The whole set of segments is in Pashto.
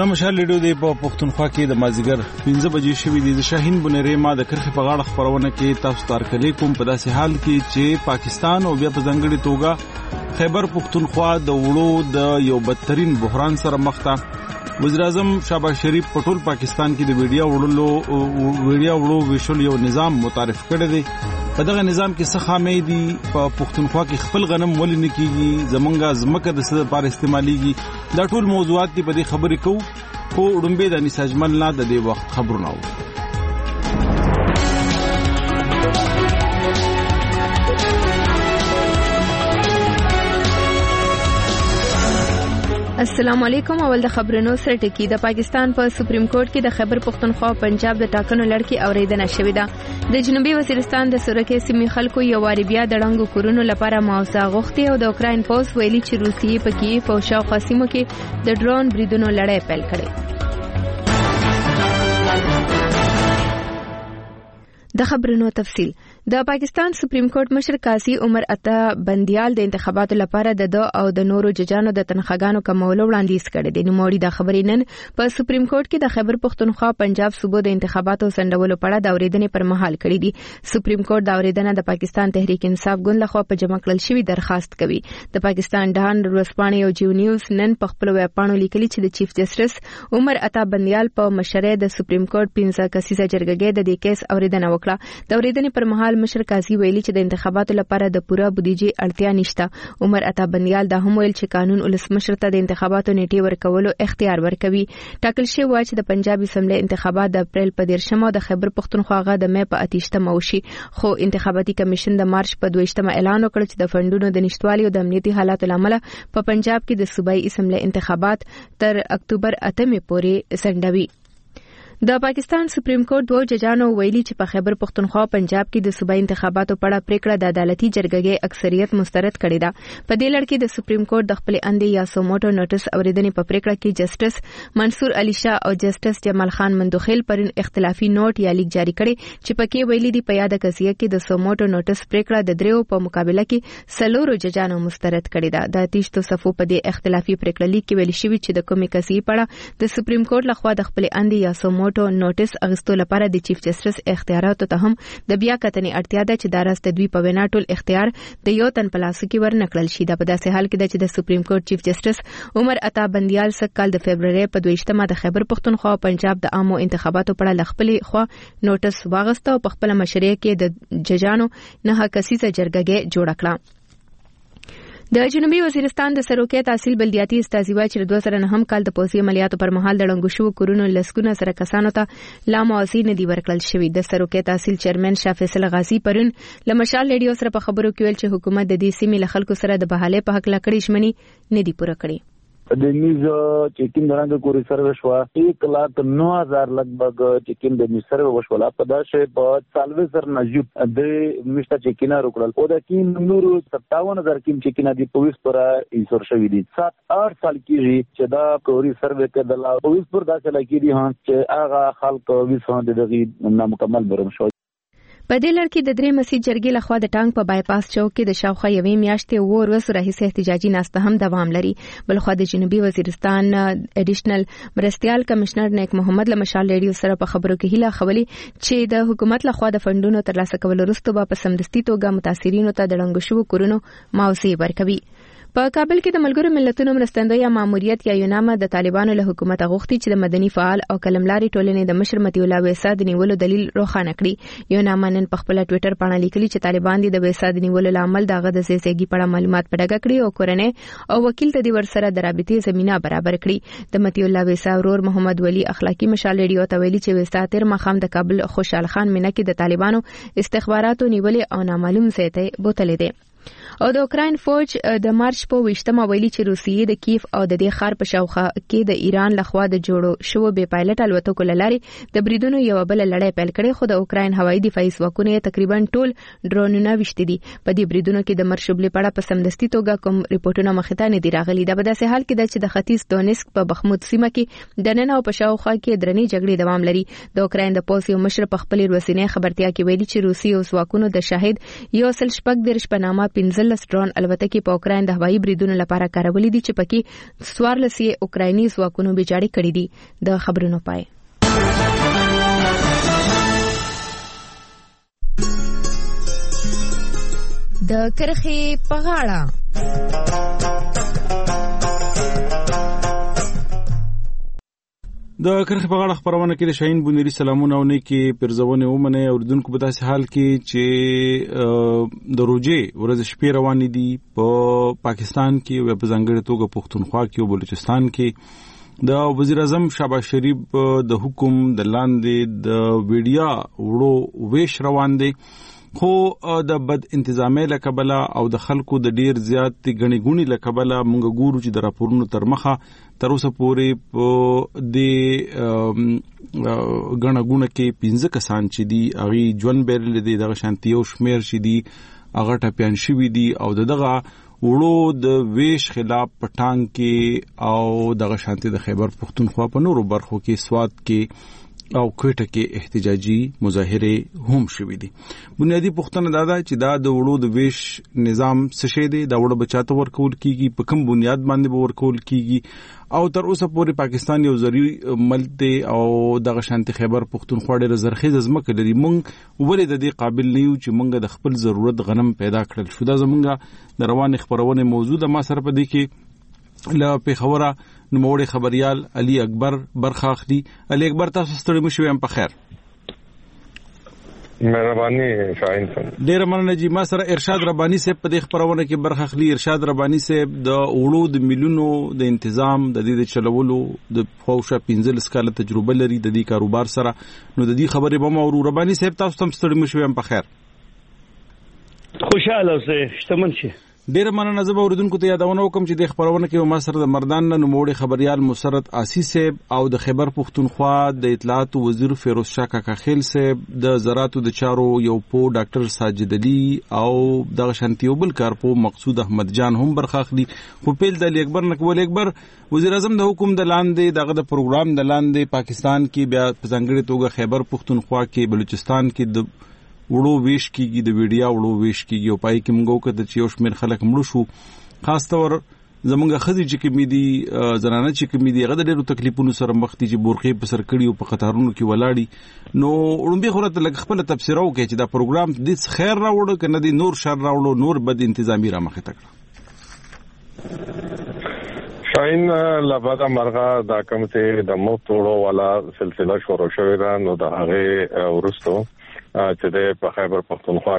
د مشال لیډو دی په پښتونخوا کې د مازیګر 15 بجې شوې دي. د شاهین بنری ما د کرخې په غاړه خبرونه کې تاسو ته ورکړې کوم په داسې حال کې چې پاکستان او بیا په ځنګړي توګه خیبر پښتونخوا د وړو د یو بدترین بحران سره مخ ده. وزیر اعظم شهباز شریف په ټول پاکستان کې د ویډیو وړو ویشل یو نظام متعارف کړی دی. په دغه نظام کې څه خامې دي؟ په پښتونخوا کې خپل غنم ولې نه کیږي؟ زمونږه ځمکه د څه لپاره استعمالېږي؟ دا ټول موضوعات دي په دې خبرې کوو. خو وړاندې د نساجمن نه د دې وخت خبرونه وو. السلام علیکم. اول د خبرونو سره ټکی. د پاکستان په سپریم کورټ کې د خیبر پښتونخوا او پنجاب د ټاکنو لړۍ اوریدنه شوې ده. د جنوبي وزیرستان د سورکې سیمې خلکو یو واری بیا د ړنګو کورونو لپاره معاوضه غوښتي او د اوکراین پوز ویلي چې روسیې په کیف او شاوخوا سیمو کې د ډرون بریدونو لړۍ پیل کړې. د خبرونو تفصیل. د پاکستان سپریم کورټ مشر قاضي عمر عطا بندیال د انتخاباتو لپاره د او د نورو ججانو د تنخواګانو کمولو وړاندیز کړی دی. نوموړي د خبرې نن په سپریم کورټ کې د خیبر پښتونخوا پنجاب صوبو د انتخاباتو سندولو په اړه د اوریدنې پر مهال کړی دی. سپریم کورټ د اوریدنه د پاکستان تحریک انصاف ګوند لخوا په جمع کړل شوی درخواست کوي. د پاکستان ډان ورځپاڼې او جیو نیوز نن په خپل ویبپاڼو لیکلي چې د چیف جسټس عمر عطا بندیال په مشرۍ د سپریم کورټ 15 کسیزه جرګې د دې کیس اوریدنه وکړه. د اوریدنې پر مهال مشر قاضي ویلي چې د انتخاباتو لپاره د پوره بودیجې اړتیا نشته. عمر عطا بندیال دا هم ویل چې قانون ولسمشر ته د انتخاباتو نیټه ورکولو اختیار ورکوي. ټاکل شوی و چې د پنجاب اسمبلی انتخابات د اپریل په 13 او د خیبر پښتونخوا غا د مې په 28 وشي. خو انتخاباتي کمیشن د مارچ په 22 اعلان وکړ چې د فندونو د نشټوالي او د امنیتي حالاتو لامل په پنجاب کې د صوبایي اسمبلی انتخابات تر اکتوبر 8 پورې سندوي. د پاکستان سپریم کورټ دوه ججانو ویلي چې په خیبر پښتونخوا پنجاب کې د صوبایي انتخاباتو په اړه پریکړه د عدالتي جرګې اکثریت مسترد کړې ده. په دې لړ کې د سپریم کورټ د خپل اندې یا سوموټو نوټس اوریدنې په پریکړه کې جسټس منصور علي شاه او جسټس جمال خان مندوخیل پرین اختلافي نوٹ یا لیک جاری کړي چې پکې ویلي دی په یاد قضیه کې د سوموټو نوټس پریکړه د دریو په مقابله کې سلورو ججانو مسترد کړې ده. د تیشتو صفو په دې اختلافي پریکړه لیک کې ویل شوی چې د کومې قضیې په اړه د سپریم کورټ لخوا د خپل اندې یا سوموټو نوټس اغستو لپاره د چیف جسټس اختیاراتو ته هم د بیا کتنې اړتیا ده چې د راست دوی په وینا ټول اختیار د یو تن په لاس کې ورنکړل شي. دا په داسې حال کې ده چې د سپریم کورټ چیف جسټس عمر عطا بندیال سږ کال د فبرवरी په 22 د خیبر پښتونخوا او پنجاب د عامو انتخاباتو په اړه خپل خوا نوټس واغسته او په خپل مشرۍ کې د ججانو نه کسیزه جرګه جوړ کړه. د جنوبي وزیرستان د سروکې تحصیل بلدیاتي استازي چې 2009 کال د پوځي عملیاتو پر مهال د ړنګو شوو کورونو لسکونه سره کسانو ته لا معاوضې نه دي ورکړل شوي. د سروکې تحصیل چیرمن شاه فیصل غازی پرون لمشال ریډیو سره په خبرو کې ویل چې حکومت د دې سیمې له خلکو سره د بحالې په حق لکړې ژمنې نه دي پوره کړې. د میزو چیکین درنګ کوری سرویس وا 1,09,000 لګبګ چیکین د می سرویس وشولا په داسه په سالویزر نجوب د مشته چیکینا روکړل او د کین نور 57,000 کیم چیکینا دی پولیس پر انصور شوی دي. 7-8 سال کیږي چې دا کوری سرویس کې د لا پولیس پر داسه لګی دي چې هغه خلک وسه د دغه نامکمل برم شو. په دې لړ کې د درې مسجد جرګې لخوا د ټانک په بایپاس چوک کې د شاوخوا یوې میاشتې ورځ راهیسې احتجاجي ناسته هم دوام لري. بلخوا د جنوبي وزیرستان اډیشنل مرستيال کمشنر نیک محمد لمشال ریډیو سره په خبرو کې هیله خولي چې د حکومت لخوا د فندونو ترلاسه کول وروسته په سمدستي توګه متاثرینو ته د ړنګو شوو کورونو معاوضې ورکوي. په کابل کې د ملګرو ملتونو مرستندوی ماموریت یا یوناما د طالبانو له حکومت غوښتي چې د مدني فعال او کلملاري ټولنې د مشر متي الله ویسا د نیولو دلیل روښانه کړي. یوناما نن په خپل ټوئیټر باندې لیکلي چې طالبان د ویسا د نیولو لامل دغه د زیږي په اړه معلومات پډګه کړي او کورنۍ او وکیل ته د ورسره د رابطې زمينه برابر کړي. د متي الله ویسا ورور محمد ولی اخلاقی مشال ریډیو ته ویلي چې ویسا تر مخام د کابل خوشحال خان مینه کې د طالبانو استخباراتو نیولې او نامعلوم ځای ته بوتلې ده. او د اوکراین فوج د مارچ په 20 ویلي چې روسیې د کیف او د دې ښار په شاوخوا کې د ایران لخوا د جوړو شوو بې پایلټ الوتکو لارې د بریدونو یو بل لړۍ پیل کړې. خو د اوکراین هوایي دفاعي ځواکونه تقریبا ټول ډرونونه وشتي دي. په دې بریدونو کې د مرشبلې په اړه په سمدستي توګه کوم ریپورتونه مخې ته نه دي راغلي. دا په داسې حال کې ده چې د ختیځ دونیسک په بخمود سیمه کې د نن او په شاوخوا کې درنې جګړې دوام لري. د اوکراین د پوځ یو مشر په خپل ورسینې خبرتیا کې ویلي چې روسي او ځواکونو د شاهد 1.8 په نامه 15 ډرون الوتکې په اوکراین د هوایي بریدونو لپاره کارولې دي چې پکې 14 اوکرایني ځواکونو بيجاړي کړې دي. د خبرونو پای د کرخې په غاړه. د کرخې په غاړه خبرونه کې د شاهین بونيري سلامونه او نیکی پرزونه ومنه اوردونکو په داسې حال کې چې د روزي ورځ شپې روان دي په پاکستان کې او په ځانګړي توګه پښتونخوا کې او بلوچستان کې د وزیر اعظم شهباز شریف د حکم د لاندې د ویډیا وړو ویش روان دي خو د بد انتظامی لکبله او د خلکو د ډیر زیات غنی غونی لکبله مونږ ګورو چې د راپورونو تر مخه تر اوسه پورې په د غنغونه کې 15 کسان چې دي اغي ژوند بیرل دي د شانتیو شمیر شې دي اغه ټپيان شوی دي او دغه وړو د ویش خلاف پټان کې او دغه شانتي د خیبر پختونخوا په نورو برخو کې سواد کې او کوټه کې احتجاجي مظاهره هم شوې دي. بنیادی پوښتنه دا ده چې دا د وړو د ویش نظام څه شی دی، دا وړو بچاته ورکول کیږي، په کوم بنیاد باندې به ورکول کیږي او تر اوسه پورې پاکستان یو زری ملک دی او دغه شانتي خیبر پختونخوا ډېر زرخیز ځمکه لري. مونږ ولې د دې قابل نه یو چې مونږ د خپل ضرورت غنم پیدا کړل شو. دا زمونږ د روان خبرونه موضوع د ما سره په دې کې له پیښوره نوموړی خبريال علي اکبر برخه اخلي. علي اکبر تاسو ستړي مشوي هم په خیر. مهرباني شاهین صاحب. ډیر مننه جی. ما سره ارشاد ربانی صاحب په دې خبرونه کې برخه اخلي. ارشاد ربانی صاحب د وړو د ملیونو د تنظیم د دې چلولو د خوښه 15 کاله تجربه لري د دې کاروبار سره، نو د دې خبرې به مو ربانی صاحب تاسو هم ستړي مشوي هم په خیر. خوشاله اوسئ، شتمن شئ. ډیر مننه. زه به اوردونکو ته یادونه وکم چې د خبرونه کې ما سره د مردان نوموړي خبريال مسرت آسی صاحب او د خیبر پختونخوا د اطلاعات وزیر فیروز شاه کاکاخیل صاحب، د زراعتو د چارو یو پو ډاکټر ساجد علي او د شانتیو بل کارپو مقصود احمد جان هم برخه اخلي. خو پیل د علي اکبر نکول اکبر وزیر اعظم د حکومت د لاندې دغه د پروګرام د لاندې پاکستان کې بیا په ځانګړي توګه خیبر پختونخوا کې بلوچستان کې د وړو ویش کیږي، د ویډیا وړو ویش کیږي او پای کې موږ وکړه چې یو شمېر خلک مړ شو. خاص طور زمونږ خزي چې کمیدي زنانه چې کمیدي هغه د ډېرو تکلیفونو سره مخ دي چې بورخي په سر کړي او په خطرونو کې ولاړی. نو اړومبي خورته لګ خپل تفسیر وکړي چې دا پروګرام د خیر راوړو کنه د نور شر راوړو، نور بد انتظامی را مخه تکړه. شاین لبدا مرغه دا کوم ته د موټورو والا سلسله شروع شوې ده، نو دا هغه ورستو چې د په خیبر پختونخوا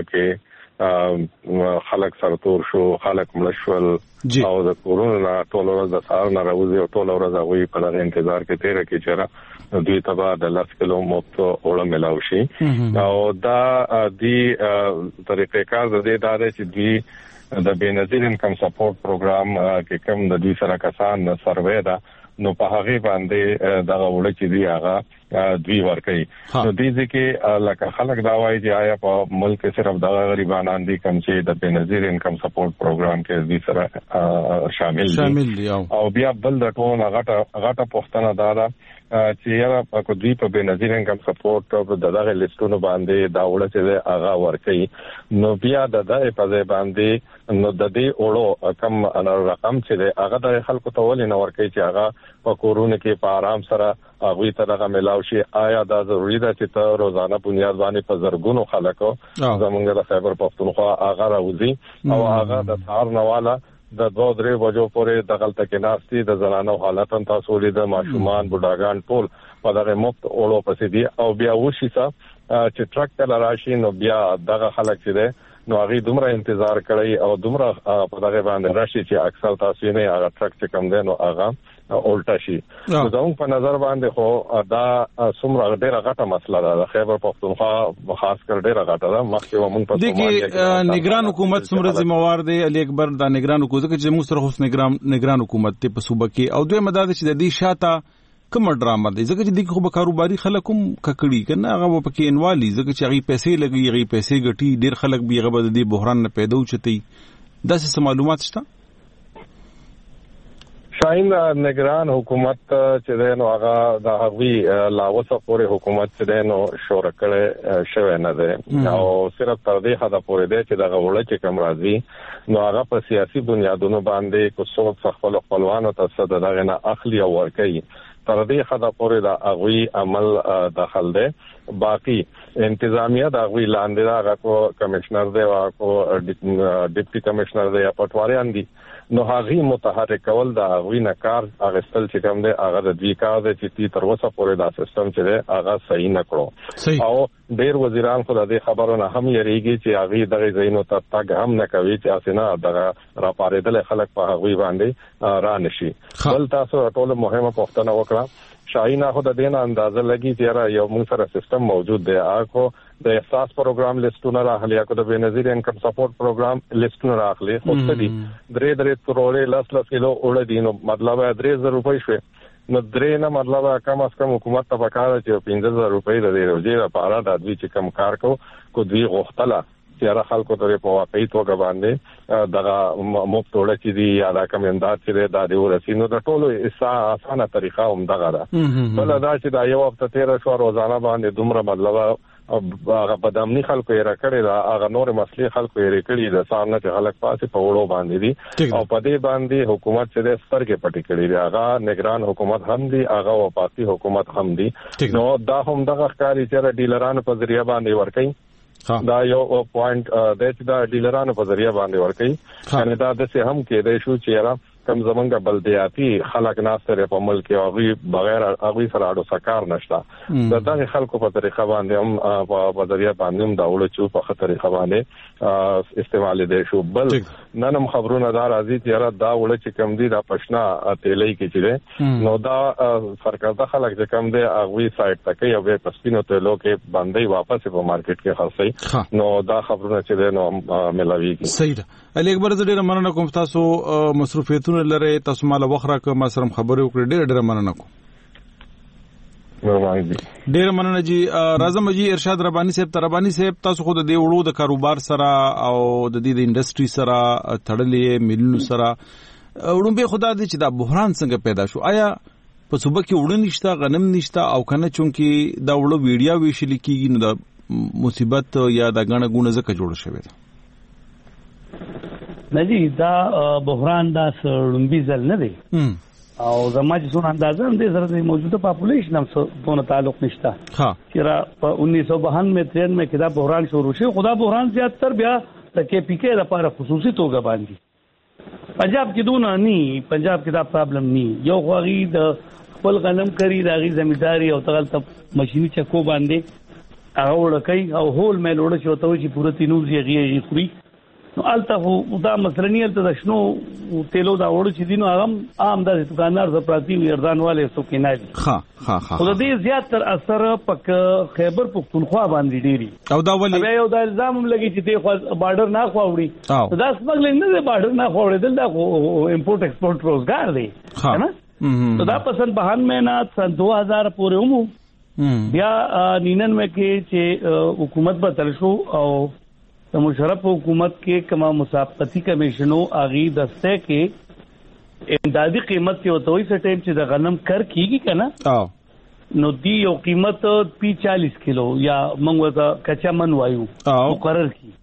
کې خلک سرتور شو، خلک ملشول او د کورونا ټول ورځ د سهار نه راوځي او ټول ورځ هغه په دغه انتظار کې تیر کې چې دوی تبا د 10 کیلو موټو اوړه ملاوي شي او دا دی طریقې کار د دې داده چې دوی د بینظیر انکم سپورټ پروګرام کې کوم د دوی سره کسان سروې ده، نو په هغه باندې دغه وړ چې دی هغه دوی ورکي. نو دې ځکه لکه خلک دا وایي چې آیا په ملک کې صرف دغه غریبانان دي کوم چې د بنظیر انکم سپورټ پروګرام کې دوی سره شامل دي او بیا بل د ټول غټه پښتنه دا چې یاره په دوی په بنظیر انکم سپورټ د دغه لیستونو باندې دا وړ چې هغه ورکي. نو بیا د دغه په ځای باندې نو د دې وړو کم رقم چې هغه د خلکو ته ولې نه ورکي چې هغه په کورونا کې په آرام سره هغه ته دغه ملاوي شي. آیا دا ضروري ده چې ته روزانه بنیاد باندې په زرګونو خلکو زمونږ د خیبر پختونخوا هغه راوځي او هغه د سهار نواله د 2-3 بجو پورې دغلت کې ناشتي د زنانو حالتن تاسو لید ماشومان بډاګان ټول په دغه مفت اورو پسې دي او بیا وشي چې ټرک تل راشي نو بیا دغه خلک چې نو هغه دومره انتظار کوي او دومره په دغه باندې راشي چې اکثر تاسو نه هغه ټرک چې کم دی نو هغه اولټا شي. زموږ په نظر باندې خو دا څومره ډیره غټه مسله ده. خیبر پختونخوا خاص کر ډیره غټه ده. مخکې موږ په سومالیا کې نگران حکومت څومره ذمہوار دی علي اکبر دا نگران حکومت چې موږ سره اوس نگران حکومت ته په صوبه کې او دوی مدد چې د دې شاته کوم ډرامه دی ځکه چې د خو به کاروباري خلک هم ککړي کنه هغه په کې انوالي ځکه چې هغه پیسې لګي هغه پیسې ګټي ډیر خلک به هغه د بحران نه پیدا وچتي. دا څه معلومات شته؟ شاین نگران حکومت چې د نو هغه د هغوی لاوسه پورې حکومت چې د نو شور کړي شوی نه ده او صرف تر دې حد پورې ده چې د غوړه چې کم راځي نو هغه په سیاسي بنیادونو باندې کو څوک خپلوانو ته صد دغه نه اخلي او ورکي تر دې حد پورې د هغوی عمل داخل ده باقی انتظامیه د هغوی لاندې هغه کو کمشنر دی او کو ډیپټي کمشنر دی یا پټواریان دي نو هغه متحرک کول د هغوی نه کار اغستل چې کوم دی هغه د دوی کار دی چې تر اوسه پورې دا سیستم چې دی هغه صحیح نه کړو او ډیر وزیران خو د دې خبرونه هم یریږي چې هغه دغه زینو ته تاګ هم نه کوي چې اسنه دغه را پارېدل خلک په هغوی باندې را نشي بل تاسو ټول مهمه پوښتنه وکړه شاهین خو د دین اندازه لګي چې یو موږ سره سیستم موجود دی هغه د احساس پروګرام لیستونه راغلي یا د بنظیر انکم سپورټ پروګرام لیستونه راغلي خو څه دي 3 کروڑ لس کیلو اورل دي نو مطلب 3000 روپۍ شوي نو درې نه مطلب کم از کم حکومت ته پکاره چې 15000 روپۍ د روزي لپاره د ادوی چې کم کار کو دوی غوښتله چې را خلکو ته په واقعي توګه باندې دغه مفت وړه چې دی یا د کمندات چې د دې ورسینو د ټولو اسانه طریقه هم دغه ده بل دا چې دا یو هفته 13 شو روزانه باندې دومره مطلب هغه بدامني خلکو یې راکړي دا هغه نور مسلې خلکو یې کړي د سارنه چې خلک پاسه په وړو باندې دي او په دې باندې حکومت چې د سترګې پټې کړي دی هغه نگران حکومت هم دي هغه وفاقي حکومت هم دي نو دا هم دغه ښکاری چې ډیلرانو په ذریعہ باندې ورکړي دا یو پوینټ د چې دا ډیلرانو په ذریعہ باندې ورکړي یعنی دا د څه هم کې د شو چې کم زمونږه بلدیاتي خلک ناستره په ملک او غي بغیر هغه سره اړو سکار نشته د دغه خلکو په طریقه باندې هم په ذریعہ باندې هم دا وړو چې په خطر باندې استعمال دي شو بل ننم خبرونه دا راځي چې دا وړو چې کم دي دا پښنا تیلې کې چې نو دا سرکارته خلک چې کم دي هغه سایت تکي او په سپینو تیلو کې باندې واپس په مارکیټ کې خرڅي نو دا خبرونه چې نو ملاويږي صحیح ده علي اکبر زه ډیره مننه کوم تاسو مصروفیتونه لري تاسو مال وخره که ما سره خبرې وکړې ډیره مننه کوم ډیره مننه جی راځم جی ارشاد ربانی صاحب تاسو خو د دې وړو د کاروبار سره او د دې د انډستری سره تړلې ملونو سره وړو به خدا دې چې دا بحران څنګه پیدا شو آیا په صوبه کې وړو نشته غنم نشته او کنه چونکی دا وړو ویډیا ویشل کیږي نو د مصیبت یا د غنه غونه زکه جوړ شوی دی ندی دا بحران دا سړمبي ځل نه دی او زما چې څون اندازه هم دې سره د موجوده پاپولیشن هم څونه تعلق نشته چې را په 1992 میں کې دا بحران شروع شو خدا بحران زیات تر بیا د کې پی کې لپاره خصوصي توګه باندې پنجاب کې دونه ني پنجاب کې دا پرابلم ني یو غوغي د خپل غنم کری د غي زمینداری او تغل ته ماشيني چکو باندې هغه ورکې او هول مې لوړ شو ته چې پوره تینوز یې خوري نو الته دا مسلنی الته د شنو تیلو دا وړو چې دینو هغه عام د دکاندار ز پراتی ویردانواله سو کې نه ها خو د دې زیات تر اثر پک خیبر پختونخوا باندې ډیری او دا ولې بیا یو د الزام هم لګی چې د بارډر نه خواوړي دا سمګلینګ نه د بارډر نه خواوړي دل دا امپورټ ایکسپورټ روزګار دی نه دا پسند بهان مهینه سن 2000 پورې ومو بیا 99 کې چې حکومت بدل شو او د مشرف حکومت کې کما مسابقتی کمیشنو اغي دسته کې امدادي قیمت کې وته وي څه ټیم چې د غنم کر کیږي کنه نو دی یو قیمت 40 کیلو یا موږ ته کچا من وایو مقرر کی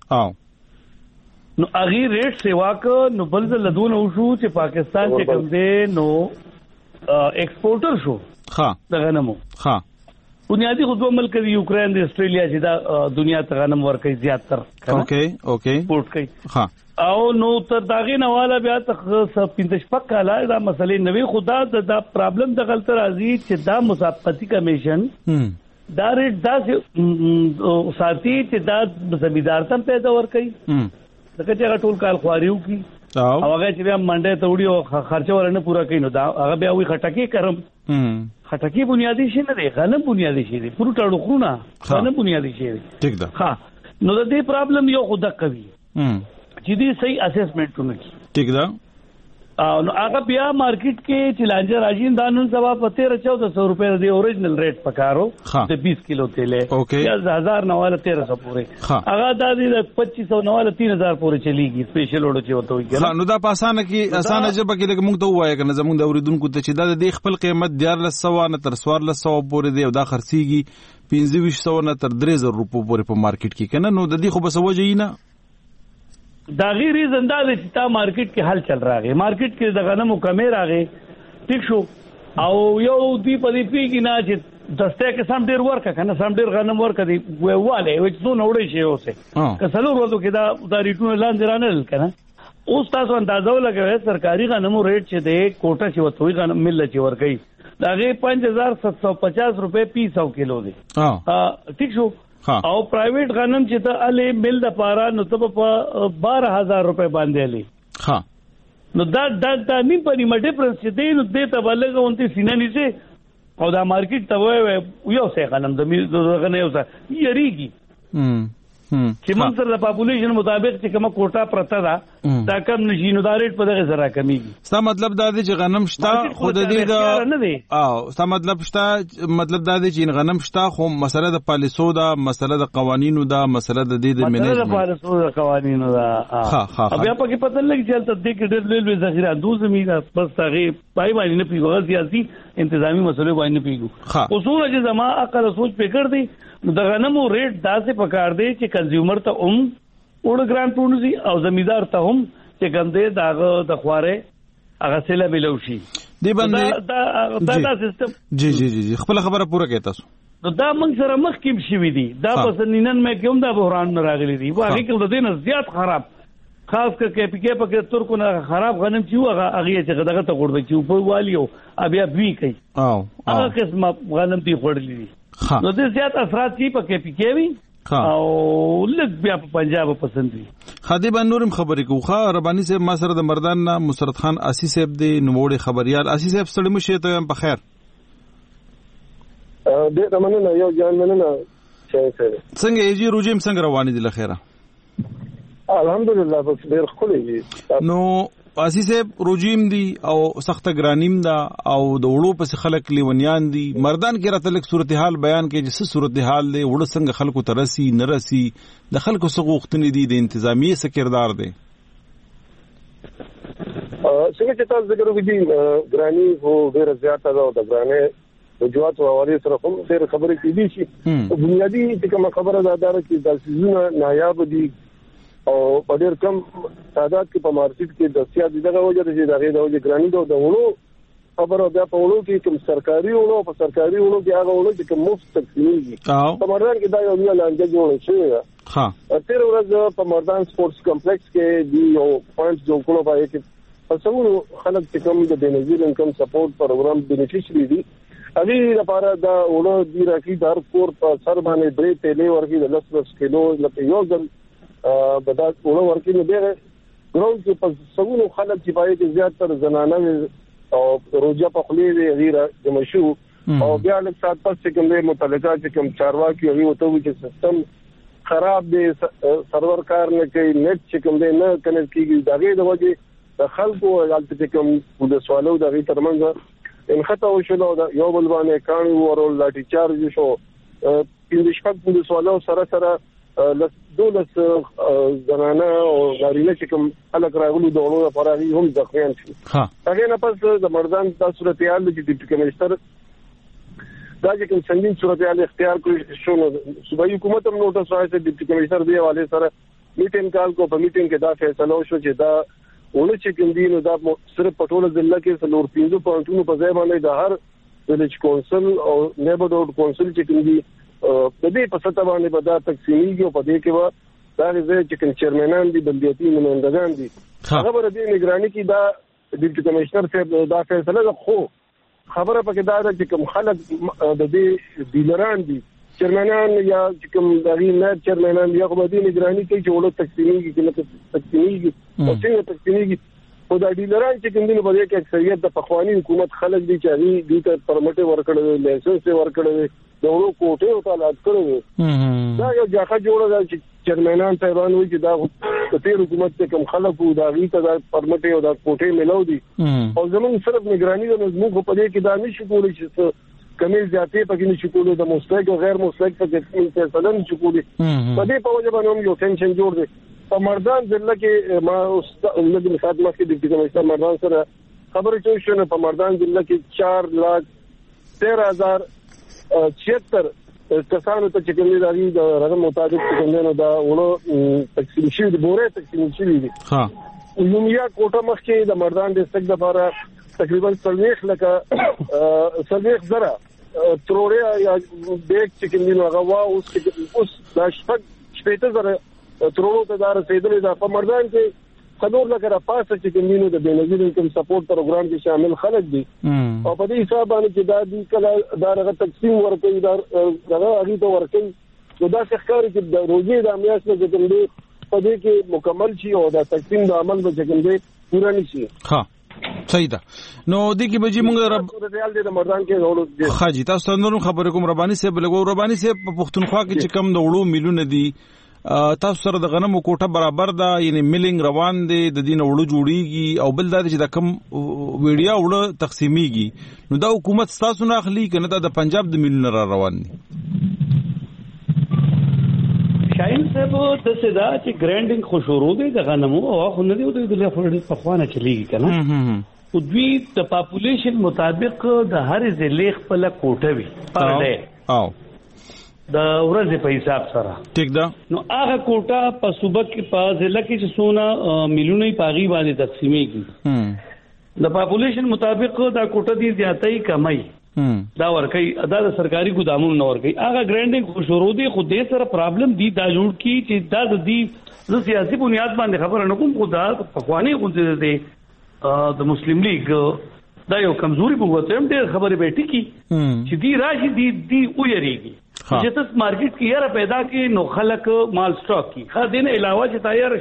نو اغي ریټ سیوا کو نو بل لدون او شو چې پاکستان چې کوم دی نو ایکسپورټر شو د غنمو بنیادی خود عمل کوي یوکرين د استرالیا چې دا دنیا ته غنم ورکوي زیات تر اوکے پورت کوي او نو تر داغه نواله بیا ته 15 کاله دا مسلې نوې خدا دا پرابلم د غلط راځي چې دا مسابقتی کمیشن دا ریټ دا ساتي چې دا زمیندار تم پیدا ورکوي دغه چې ټول کال خواریو کی او هغه چې بیا منډه ته وړي او خرچه ورنه پورا کوي نو دا هغه بیا وی خټکی کرم خټکی بنیادی شي نه دی غنم بنیادی شي دی پورو ټړو خونه غنم بنیادی شي دی ٹھیک ده ها نو د دې پرابلم یو خود کوي چې دې صحیح اسسمنټونه کی ٹھیک ده نو هغه بیا مارکیټ کې چې لانجه راځي دا نن سبا په 1300 روپے دی اوریجنل ریټ پکارو د 20 کیلو تیل یا 1000 نواله 1300 پورې هغه د 2500 نواله 3000 پورې چلیږي سپیشل وړو چې وته وي نو دا په اسانه جبه کې موږ ته وایي کنه زموږ د اوریدونکو ته چې دا د خپل قیمت 1400 نه تر 1400 پورې دی او دا خرڅيږي 2500 نه تر 3000 روپو پورې په مارکیټ کې کنه نو د دې خو بس وجه نه دا غیر زنده چې تا مارکیټ کې حل چل راغی مارکیټ کې د غنمو کمې راغی ټیک شو او یو دی په دې پیګی نه چې دسته کې سم ډیر ورکه کنه سم ډیر غنم ورکه دی واله چې څو نوړې شي اوسه کسلو ورته کې دا ریټونه لاندې رانل کنه اوس تاسو اندازو لګوي سرکاري غنمو ریټ چې د کوټه چې وتوي غنم مل چې ورګي دا غي 5750 روپے 100 کیلو دی ټیک شو او پرایویټ غنم چې ته علي مل د پارا نو ته په 12000 روپے باندې علي نو دا نیم په نیمه ډیفرنس چې دی نو دې ته بلګه اونته سینې نشي او دا مارکیټ ته وای یو څه غنم د غنم یو څه یریږي چې موږ سره د پاپولیشن مطابق چې کومه کوټه پرته ده دا کم نشي نو دا ریټ په دغه سره کمیږي ستا مطلب دا دی چې غنم شته خو د دې دا ستا مطلب دا دی چې غنم شته خو مسله د پالیسو دا مسله د قوانینو دا مسله د دې د منیجمنت د پالیسو د قوانینو دا بیا پکې پته لګی چې تل دې کې ډېر لوی ذخیره دوه زمينه بس هغه پای باندې نه پیګو سیاسي انتظامی مسلې باندې نه پیګو اصول چې زما عقل سوچ پکړ دی نو د غنمو ریټ داسې پکار دی چې کنزیومر ته وړ ګران پونځي او زمیدار ته هم چې ګندې داغه د خواره هغه سره ملو شي دی باندې دا سیستم جی خپل خبره پوره کوي تاسو نو دا موږ سره مخکیم شوی دی دا پسنینن مې کوم دا بحران نه راغلی دی واقعي کې د دین زیات خراب خاص کر کې پکې پکې ترکو نه خراب غنم چې هغه چې دغه ته غوړ چې په والیو بیا دوی کوي هغه قسمه غنم دی خورلې دي نو د زیات اثرات کی پکې پکې وي او لږ بیا په پنجاب پسند دي خدی باندې نورم خبرې کوخه ربانی صاحب ما سره د مردان مسرت خان اسی صاحب دی نووړي خبريال اسی صاحب سره مشه ته په خیر دې تمنه یو ځان مننه څنګه ایجی روجیم څنګه روان دي لخيره الحمدلله بس ډیر خولې نو اسی صاحب روجیم دی او سخت ګرانیم دا او د وړو پس خلک لیونیان دي مردان کې راته لک صورتحال بیان کې چې صورتحال دی وړو څنګه خلکو ترسي نرسي د خلکو سغوختنی دي د انتظامی سکردار دی څنګه چې تاسو ذکر وکړي ګرانی هو ډیر زیاته ده او د ګرانې وجوهات او حواله سره هم ډیر خبرې کیدي شي بنیادی چې کوم خبره ده چې د سيزونه نایاب دي او په ډېر کم تعداد کې په مارکیټ کې دستیاب دي دغه وجه چې دغه د وجه ګرانی د وړو خبره بیا په وړو کې کوم سرکاري وړو په سرکاري وړو کې هغه وړو چې کوم مفت تقسیمېږي په مردان کې دا یو نه لانجه جوړه شوې ده تیر ورځ په مردان سپورتس کمپلیکس کې دی یو پوینټ جوړ کړو پای کې پسونو خلک چې کوم د بنزیر انکم سپورټ پروګرام بینیفیشري دي هغه لپاره دا وړو دی راکې دار کور په سر باندې درې تیلې ورکی د 10 کیلو لکه یو ځل بدا ټول ورکی نه دی ګراوند کې په سونو خلک چې پای کې زیات تر زنانه او روجا په خلی غیره د مشو او بیا له سات پس چې کوم متعلقه چې کوم چارواکي هغه وته چې سیستم خراب دی سرور کار نه کوي نت چې کوم دی نه کنیکټ کیږي دغه د وجه د خلکو حالت چې کوم د سوالو دغه ترمنځ ان خطا وشو یو بل باندې کاني ورول لاټي چارج شو په شپږ په سوالو سره دولس زنانه او غاریله چې کوم خلک راغلي دونو لپاره هم ځخیان شي هغه نه پس د مردان د صورتحال د ډیپټي کمشنر دا چې کوم څنګه صورتحال اختیار کړی شو نو صوبایي حکومت هم نوټس راځي ډیپټي کمشنر دی حواله سره میټینګ کال کو په میټینګ کې دا فیصله وشو چې دا ونه چې کوم دی نو دا صرف پټوله ضلع کې سلور 3 پوینټونو په ځای باندې د هر ویلج کونسل او نیبرهوډ کونسل چې کوم دی په دې په سطح باندې به دا تقسیمېږي او په دې کې به دا چې کوم چیرمنان دي بلدیاتي نمائندگان دي هغه به د نگراني کې دا ډیپټي کمشنر صاحب دا فیصله ده خو خبره پکې دا ده چې کوم خلک د دې ډیلران دي چیرمنان یا چې کوم دغه نه چیرمنان یا کوم دي نگراني کوي چې ولې تقسیمېږي چې تقسیمېږي او څنګه تقسیمېږي خو دا ډیلران چې کوم دي په دې کې اکثریت د پخوانی حکومت خلک دي چې هغه دې ته پرمټ ورکړل لایسنس ورکړل دغه کوټه او طالعات کړو دا یو ځکه جوړه ده چې چیرمنان ته روان وي چې دا تیر حکومت ته کوم خلکو دا غي ته د پرمټ او د کوټې ملو دي او زموږ صرف نگرانی د موږ په دې کې دا نشي کولای چې کمی زیاتې پکې نشي کولای د مستحق او غیر مستحق پکې فیصله نشي کولای په دې په وجه باندې یو ټینشن جوړ دی په مردان ضلع کې ما لږ مثال مخکې د کمیشن مردان سره خبرې چې شنو په مردان ضلع کې 4,13,076 کسانو ته چې کومې داري د رقم مطابق څنګه دا ورو تقسیم شي د بوره تقسیم شي دي ها یومیا کوټه مخکې د مردان ډیسټریکټ لپاره تقریبا 30 لکه 30 زره تروریا یا بیگ چې کومې هغه وا اوس د شپږ زره ترورو ته دار رسیدلې ده په مردان کې څلور لکه را پاسه چې کومینو د بنظیر انکم سپورټ پروګرام کې شامل خلک دي او په دې حساب باندې چې دا دي کله دا رغه تقسیم ورکوي دا رغه اړي ته ورکوي نو دا ښکاري چې د روزي د امیاس نه کوم دي په دې کې مکمل شي او دا تقسیم د عمل به کوم دي پورا نشي ها صحیح ده نو د کی بجې مونږ رب ریال د مردان کې غوړو خاجي تاسو نور خبرې کوم رباني صاحب لګو رباني صاحب په پښتونخوا کې چې کم د وړو میلیونه دي تاسو سره د غنمو کوټه برابر ده یعنی میلینګ روان دي د دین وړو جوړیږي او بل دا چې د کم ویډیا وړو تقسیمیږي نو دا حکومت تاسو نه اخلي کنه دا د پنجاب د میلیونه را روان دي شاین صاحب د صدا چې ګرانډینګ خوشورو دي د غنمو او خو نه دی د لفړې په خوانه چلیږي کنه او دوی د پاپولیشن مطابق د هر ضلع خپل کوټه وي پر ډے او د ورځې په حساب سره ټیک ده نو هغه کوټه په صوبه کې په ضلع کې چې سونه میلیونه پاغي باندې تقسیمېږي د پاپولیشن مطابق دا کوټه دي زیاتې کمای دا ورکې دا د سرکاري ګودامونو نه ورکې هغه ګرانډینګ خوشورو دي خو دې سره پرابلم دي دا جوړ کی چې دا د دې سیاسي بنیاد باندې خبره نه کوم خو دا پخوانی غونډه دي د مسلم لیگ دا یو کمزوري بوته هم ډېر خبره به ټکی چې دی راشي دی او یریږي چې تاسو مارکیټ کې یاره پیدا کې نو خلک مال سٹاک کی خا دین علاوه چې تیار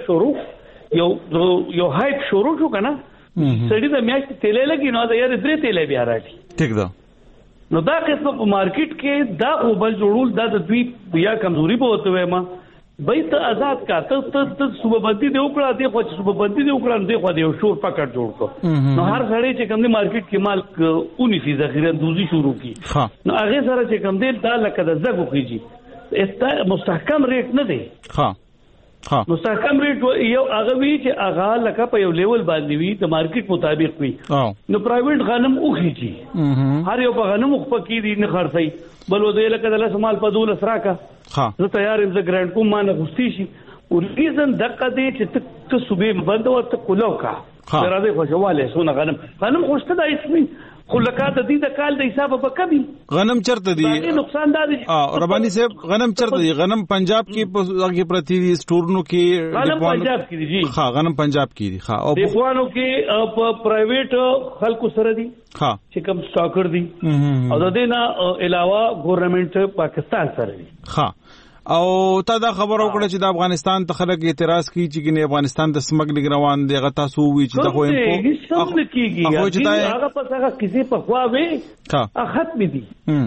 شروع یو هایپ شروع شو کنه سړی د میاشتې تیلې لګي نو دا یاره درې تیلې بیا راځي ټیک ده نو دا قسم په مارکیټ کې دا خو بل جوړول دا د دوی یا کمزوري بوته وای ما بای ته آزاد کا ته صوبه بندي دی وکړه دی خو صوبه بندي دی وکړه دی خو دی شور پکړ جوړ کو نو هر سړی چې کوم دی مارکیټ کې مال اونې فی ذخیره دوزی شروع کی نو هغه سره چې کوم دی دا لکه د زګو کیږي استا مستحکم ریټ نه دی ها مستحکم ریټ یو هغه وی چې هغه لکه په یو لیول باندې وی د مارکیټ مطابق وی نو پرایویټ غنم اوخیږي هر یو په غنم خو پکې دي نه خرڅي بل ودې لکه د لاس مال په دول سراکا زه تیار یم زه ګرانډ کوم ما نه غوستي شي او ریزن دغه دې چې ته صبح بند او ته کولو کا راځي خوشواله سونه غنم خوشته د اسمي خو لکه د دې د کال د حساب په کبي غنم چرته دي نقصان دادي رباني صاحب غنم چرته دي غنم پنجاب کې په هغه پرتی دي سټورونو کې غنم پنجاب کې دي ها غنم پنجاب کې دي ها او دیوانو کې په پرایویټ خلکو سره دي ها چې کوم سٹاکر دي او د دې نه علاوه ګورنمنت پاکستان سره دي ها او تا دا خبر وکړه چې د افغانستان ته خلک اعتراض کوي چې ګنې افغانستان د سمګلینګ روان دی غتا سو وی چې دا خو هغه کیږي هغه پس هغه کسی په خوا وی ختم دي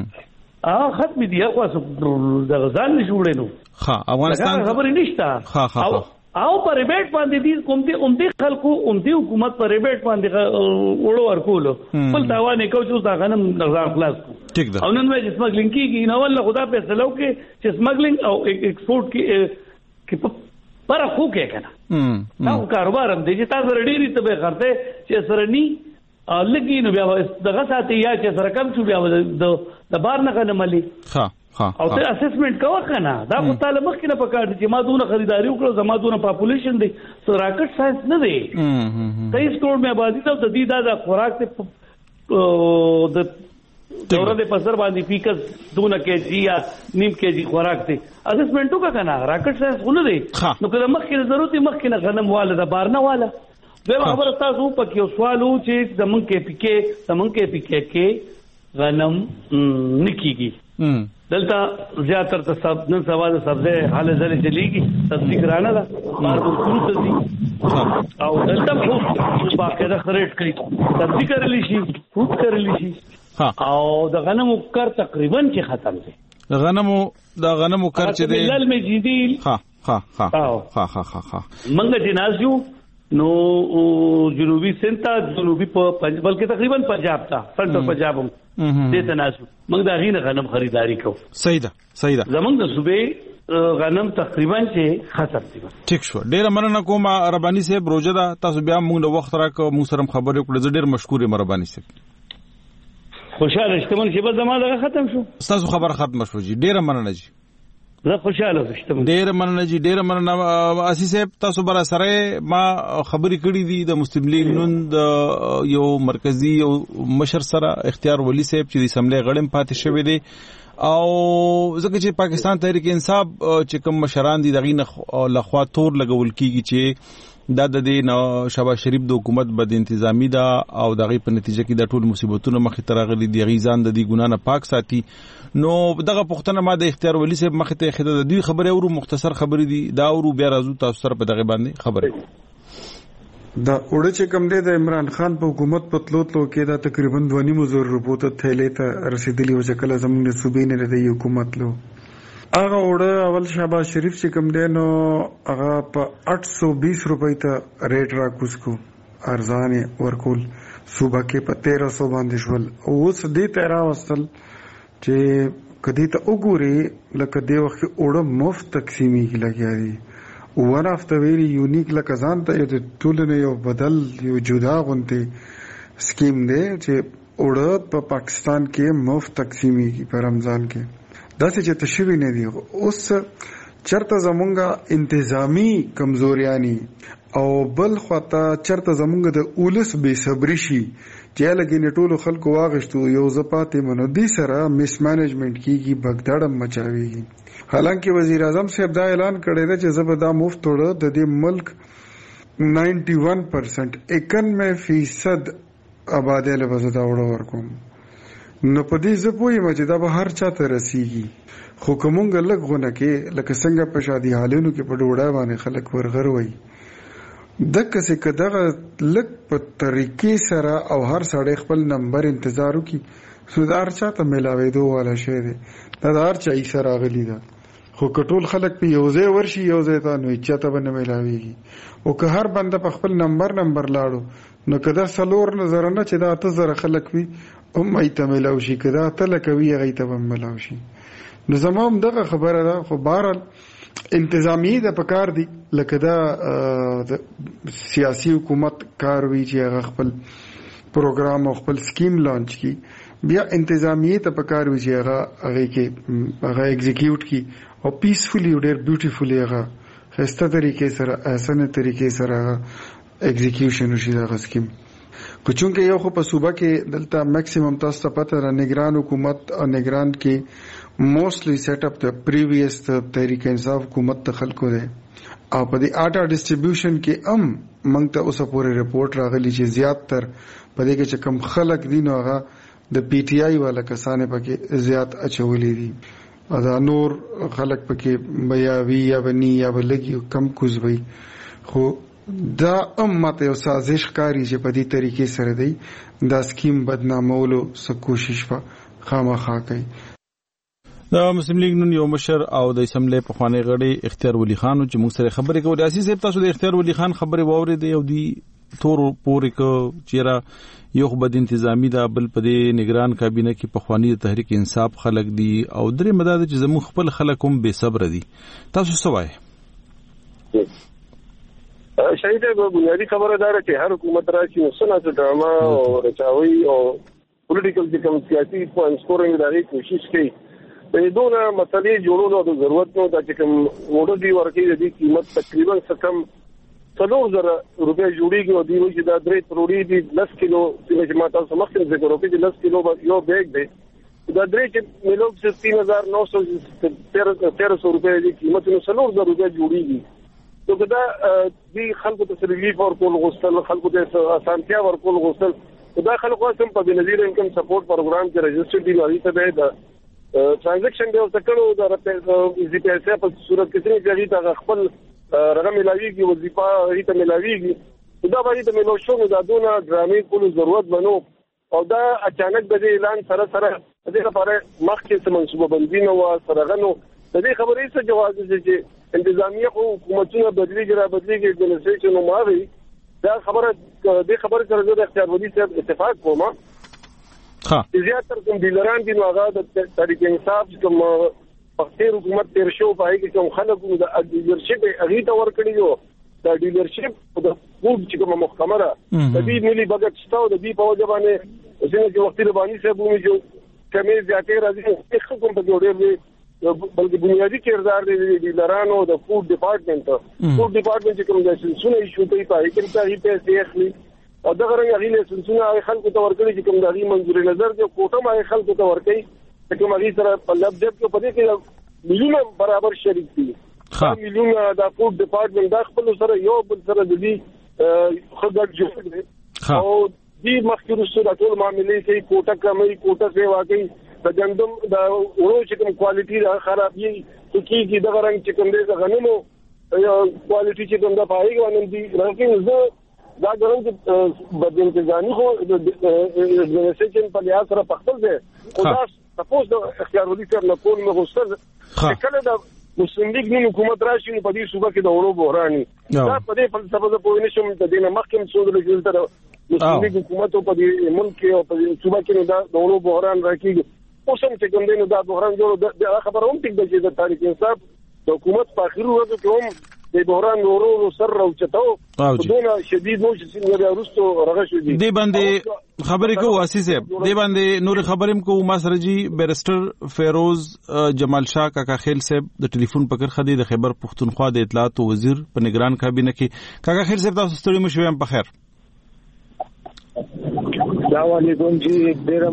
ختم دي هغه د غزان نشوړې نو افغانستان خبرې نشته او پر ریبیټ باندې دي کوم دي خلکو حکومت پر ریبیټ باندې وړو ورکول بل تاوان کو چې دا غنم نظام خلاص کو ٹھیک ده او نن وایي سمګلینګ کیږي نو ول خدا په سلو کې چې سمګلینګ او ایکسپورټ کې پر خو کې کنه دا کاروبار هم دي چې تاسو ډېری ته به خرته چې سره ني لګي نو بیا دغه ساتي یا چې سره کم شو بیا د بار نه غنم ملي او ته اسسمنت کوه کنه دا خو تعالی مخکې نه پکړ چې ما دونه خریداري وکړو زما دونه پاپولیشن دی سو راکټ ساينس نه دی 23 کروڑ مې آبادی ته د دې دا خوراک ته د دورې په سر باندې فیکس دونه کې یا نیم کې جی خوراک ته اسسمنت وکړه کنه راکټ ساينس خو نه دی نو کله مخکې ضرورت مخکې نه غنم والا د بار نه والا دا خبر تاسو په کې سوالو چې زمون کې کې غنم نکیږي دلته زیاتر ته سب نن سوا د سبزه حاله زله چلیږي سبزی ګرانه ده ماربل فروټ دي او دلته خو باقاعده خریټ کوي سبزی کړلی شي فروټ کړلی شي او د غنمو کار تقریبا چې ختم دي د غنمو کار چې دی ملل مجیدی منګه جنازیو نو جنوبي سنتا جنوبي بلکې تقریبا پنجاب تا سنټر پنجاب دې تناسب موږ دا غینه غنم خریداري کوو. صحیح ده زمونږ د صوبې غنم تقریبا چې ختم دي. ټیک شو. ډیره مننه کوم رباني صاحب روزه ده. تاسو بیا موږ د وخت راکو موږ سره خبرې وکړو. ډیر مشکور یم رباني صاحب. خوشاله شتمن چې به زماده ختم شو. تاسو خبر ختم شو جی. ډیره مننه جی. زه خوشاله شتم. ډیر مننه جی. ډیر مننه اسی صاحب. تاسو بر سره ما خبرې کړې دي د مسلم لیگ نن د یو مرکزی یو مشر سره اختیار ولی صاحب چې د اسمبلی غړم پاتې شوی دی او ځکه چې پاکستان تحریک انصاف چې کوم مشران دي دغه لخوا تور لګول کیږي چې دا د شهباز شریف د حکومت بد انتظامی دا او دغه په نتیجه کې د ټول مصیبتونو مخې ته راغلي دي. غیزان د دې ګنا نه پاک ساتي. نو دغه پښتنه ما د اختیار ولی صاحب مخې ته خدای د دوی خبره ورو مختصر خبرې دي دا ورو بیا راځو تاسو سره په دغه باندې خبره. دا اوړه چې کوم دی د عمران خان په حکومت په تلوتلو کې دا تقریبا 2.5 روپو ته تھیلې ته رسیدلی و چې کله زموږ د صوبې نه د حکومت لو هغه اوړه اول شهباز شریف چې کوم دی نو هغه په 820 روپۍ ته ریټ راکوز کو ارزان ورکول صوبه کې په 1300 باندې شول. اوس دې تیرا وصل چې کدی ته وګوري لکه دی وخت اوړه مفت تقسیمي کې لګیا دي. ون اف د ویری یونیک لکه ځان ته د ټولنې یو بدل یو جدا غونډه سکیم دی چې اوړه په پاکستان کې مفت تقسیمي کې په رمضان کې داسې چې تشوی نه دی. اوس چرته زمونږه انتظامی کمزوریانی او بل خواته چرته زمونږ د اولس بے صبری شي چې لګینې ټولو خلکو واغشتو یو زپاتې منو دي سره مس مینجمنت کیږي بغدادم مچاويږي. حالانکه وزیر اعظم صاحب دا اعلان کړی دی چې زبدا مفت وړه د دې ملک 91% 91% آبادی له وزدا وړه ورکوم. نو په دې زپوي چې دا به هر چا ته رسیږي. خو کومګ لګ غونه کې لکه څنګه په شادي حالونو کې په ډوډۍ باندې خلک ورغروي دغه څه کداغه لګ په طریقې سره او هر سړی خپل نمبر انتظار وکي سودار چاته ملاوي والا شی دی دا هر چا یې سره غلی دا. خو کټول خلک په یوځای ورشي یوځای ته نو چاته باندې ملاويږي او که هر بنده په خپل نمبر لاړو نو کدا سلور نظر نه چې دا 8000 خلک وي ایته ملاو شي کدا تل کوي هغه ته ملاو شي. نو زموږ دغه خبره ده. خو بهرحال انتظامی د پکار دي لکه دا سیاسي حکومت کار وی چې هغه خپل پروګرام او خپل سکیم لانچ کی بیا انتظامی ته پکار وی چې هغه کې هغه ایگزیکیوټ کی او پیسفلی ډیر بیوټیفلی هغه خسته طریقې سره احسن طریقې سره ایگزیکیوشن وشي دا سکیم. خو چونکه یو خو په صوبه کې دلته میکسیمم تاسو ته پته را نگران حکومت او نگران کې موستلی سیټ اپ د پریویس تحریک انصاف حکومت ته خلکو ده او په دې آټا ډیسټریبیوشن کې موږ ته اوسه پورې رپورت راغلی چې زیات تر په دې کې چې کم خلک دي نو هغه د پی ټی آی والا کسانه پکې زیات اچولې دي دا نور خلک پکې بیا وی یا بنی یا بلګي کم کوزوي. خو دا امت یو سازش کاری چې په دې طریقې سره دی دا سکیم بدنامولو څه کوشش خامخا کوي. د مسلم لیگ نن یو مشر او د اسمبلی په خوانی غړي اختیار ولی خان چې موږ سره خبرې کوي. اساس صاحب تاسو د اختیار ولی خان خبرې واورېدې او دی تور پورې کو چیرې یو بد انتظامی دا بل په دې نگران کابینه کې په خوانی تحریک انصاف خلک دي او درې مدد چې زموږ خپل خلک هم بے صبر دي. تاسو څه وایي؟ شاید بنیادی خبره دار چې هر حکومت راشي نو څنګه ډراما او رچاوي او پولیټیکل د کوم سیاسي پوینټ سکورینګ لري کوشش کوي په دونه مسلې جوړولو د ضرورت نو د کوم وړو دی ورکې د قیمت تقریبا څکم 3000 روپے جوړیږي او دی چې دا 3 کروڑی دی 10 کیلو چې ماته سمختم ذکر وکړي چې 10 کیلو یو بیگ دی دا 3 چې ملوک چې 3900 روپے دی قیمت نو 3000 روپے جوړیږي. تو کدا دی خلکو ته ریلیف ورکول غوښتل خلکو ته اسانتیا ورکول غوښتل دا خلکو سم په بنظیر انکم سپورټ پروګرام کې رجسټر دی لري ته د ټرانزیکشن دی او تکړو د زی پی ایس په صورت کې چې دا خپل رقم ملاویږي وظیفه ریته ملاویږي دا باندې د ملو شو دا دونه ډرامې کول ضرورت بنو او دا اچانک د اعلان سره د لپاره مخکې څه منصوبه بندي نو سره غنو د دې خبرې څه جواز دي چې انتظامیه حکومتونه بدلیږي را بدلیږي اډمنسټریشن ماوي دا خبره سره د اختیارولي سره اتفاق کوم زیاتره کوم ډیلران دي نو هغه د تحریک انصاف کوم پختې حکومت تیر شو پای کې کوم خلکو د ډیلرشپ اغه ته ورکړي یو د ډیلرشپ د فود چې کوم محکمه را د دې ملي بجټ شته د دې په وجه باندې څنګه چې وخت رباني صاحب موږ جو کمې زیاتې راځي خو کوم په جوړې بلکې بنیادی کردار دی ډیلرانو د فود ډپارټمنټ چې کوم د سنسونه ایشو کوي په هیڅ کې پیسې اخلي او دغه رنګ غیله سنسونه خلکو ته ورکړي چې کوم د غي منځوري نظر کې کوټه ما خلکو ته ورکړي چې کوم غي سره په لبجت کې پدې کې ملیونه برابر شریک دي ملیونه د فود ډپارټمنټ د خپل سره یو بل سره د دې خدای جوړ دي او دې مخکې سره ټول معاملې کوي کوټه کمي کوټه سی واقعي د جندم د ورو چې کوم کوالټي دا خرابي کیږي د رنګ چې کوم د غنمو کوالټي چې کوم د پایګ ونن دي راکې زه دا ګرم چې بدن کې ځاني خو د اډمنسټریشن په لحاظ سره پختل دي او دا تاسو د اختیارولي سره نه کول مو غوښتل کله د مسلم لیگ نو حکومت راشي په دې صوبه کې د اورو بحراني دا په دې فلسفه د پوینه شم د دینه مخکې څو د رجل تر مسلم لیگ حکومت په دې ملک او په صوبه کې د اورو بحران راکېږي اوسم چې کوم دینه دا بحران جوړ د خبره هم ټیک ده چې د تاریخ انصاف د حکومت په اخیرو ورځو کې هم د بحران ورو سر راوچتاو دونه شدید نو چې څنګه ورستو رغښ دي دی باندې خبرې کوو اساس دی باندې نور خبرم کوو ما سره جی بیرسټر فیروز جمال شاه کاکا خیل صاحب د ټلیفون پکړ خدي د خیبر پختونخوا د اطلاعات وزیر په نگران کابینه کې کاکا خیل صاحب تاسو ستړي مو شوم په خیر السلام علیکم جی ډیر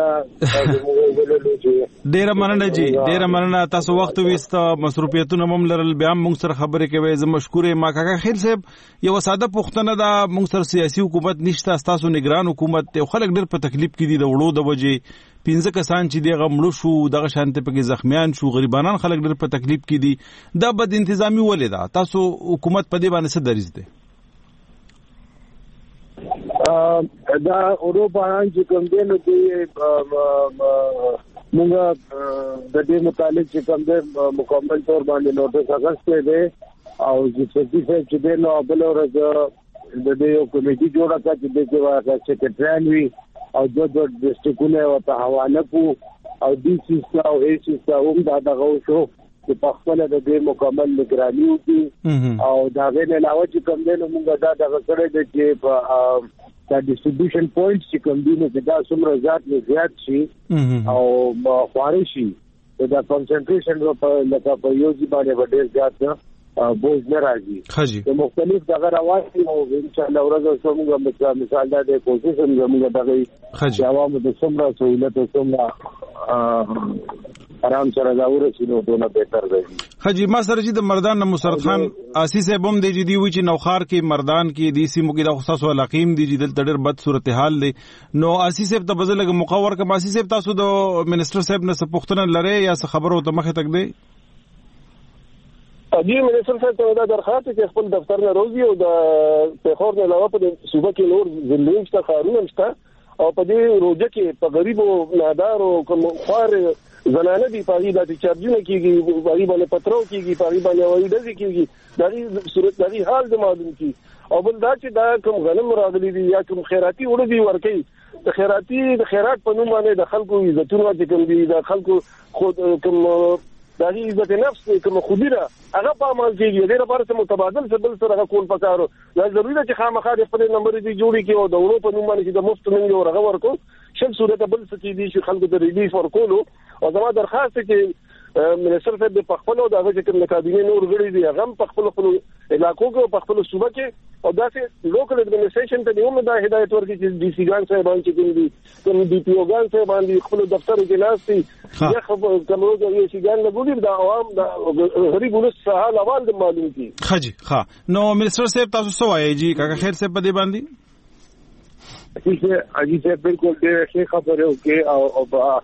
مننه تاسو وخت وست مصروفیتونه مم لرل بیا موږ سره خبرې کوي زه مشکور یم کاکا خیل صاحب یو ساده پښتنه دا موږ سره سیاسي حکومت نشته تاسو نگران حکومت ته خلک ډیر په تکلیف کې دي د وړو د وجې 15 کسان چې دغه مړو شو دغه شانته پکې زخمیان شو غریبانان خلک ډیر په تکلیف کې دي دا بد انتظامی ولې دا تاسو حکومت په دې باندې څه دریځ دی دا اروپا چې کوم دی نو موږ د دې متعلق چې کوم دی مکمل تور باندې نوټس اغسته دی او چې دی نو بل ورځ د دې یو کمیټي جوړه کړه چې د دې سیکریټریان وي او د ډیسټریکټونو او ته حواله کو او ډي سي او اي سي او دغه شو چې په خپل د دې مکمل نگراني وکړي او دا غوښنه علاوه چې کوم دی نو موږ دا دغه سره د چې په دا ډیسټریبیوشن پوینټس چې کوم دي نو دا څومره زیات شي او خواري شي دا کنسنټریشن په لکه په یو ځای باندې ډېر زیات بوج نه راځي د مختلف دغه راوځي او ان شاء الله ورځ څنګه مثال دا د کوشش موږ دغه جواب د څومره سہولت څومره آرام سره دا ورسینو دونه بهتر دی حجی ما سره چې د مردان مسرت خان آسی صاحب هم دی چې دی وی چې نوخار کې مردان کې دی سیمو کې د خصوصو علاقیم دی چې دلته ډېر بد صورتحال دی نو آسی صاحب ته بزلګ مقور کما آسی صاحب تاسو د منسٹر صاحب نه سپوښتنه لري یا څه خبرو ته مخه تک دی اجي منسٹر صاحب ته دا درخواست چې خپل دفتر نه روزي او د پیښور نه علاوه په صوبه کې نور ځلین شته خارونه شته او په دې روزه کې په غریبو نادارو کوم خوار زنانه دي پاري د چارجونه کیږي پاري باندې پترو کیږي پاري باندې وایي دځي کیږي دغه صورت دغه حال د معلوم کی او بل دا چې دا کوم غنم راغلي دي یا کوم خیراتي وړي دي ورکي د خیرات په نوم باندې د خلکو عزتونه چې کوم دي د خلکو خود کوم دغه عزت نفس کوم خودیره هغه په عمل کېږي د لپاره چې متبادل څه بل سره کول پکارو دا ضروري ده چې خامخا د خپل نمبر دي جوړي کې او د اورو په نوم باندې چې د مفت منځ ورغه ورکو شل صورت بل څه کې دي چې خلکو ته ریلیف ورکولو او زما درخواست کې منسٹر صاحب د خپل او د هغه کوم کابینه نور غړي دي هغه په خپل علاقو کې په خپل صوبه کې او داسې لوکل اډمنسټریشن ته یو دا هدایت ورکړي چې ډي سي ګان صاحب باندې کوم دي کوم ډي پی او ګان صاحب باندې خپل دفتر کې ناشتي یا خبر کومو د یو سي ګان لګولي د عوام د غریب ولس حال اول د معلوم کی خجی ښه نو منسٹر صاحب تاسو څه وایي جی کاکا خیر صاحب په دې باندې چې اجي صاحب بالکل ډېر ښه خبره وکړي او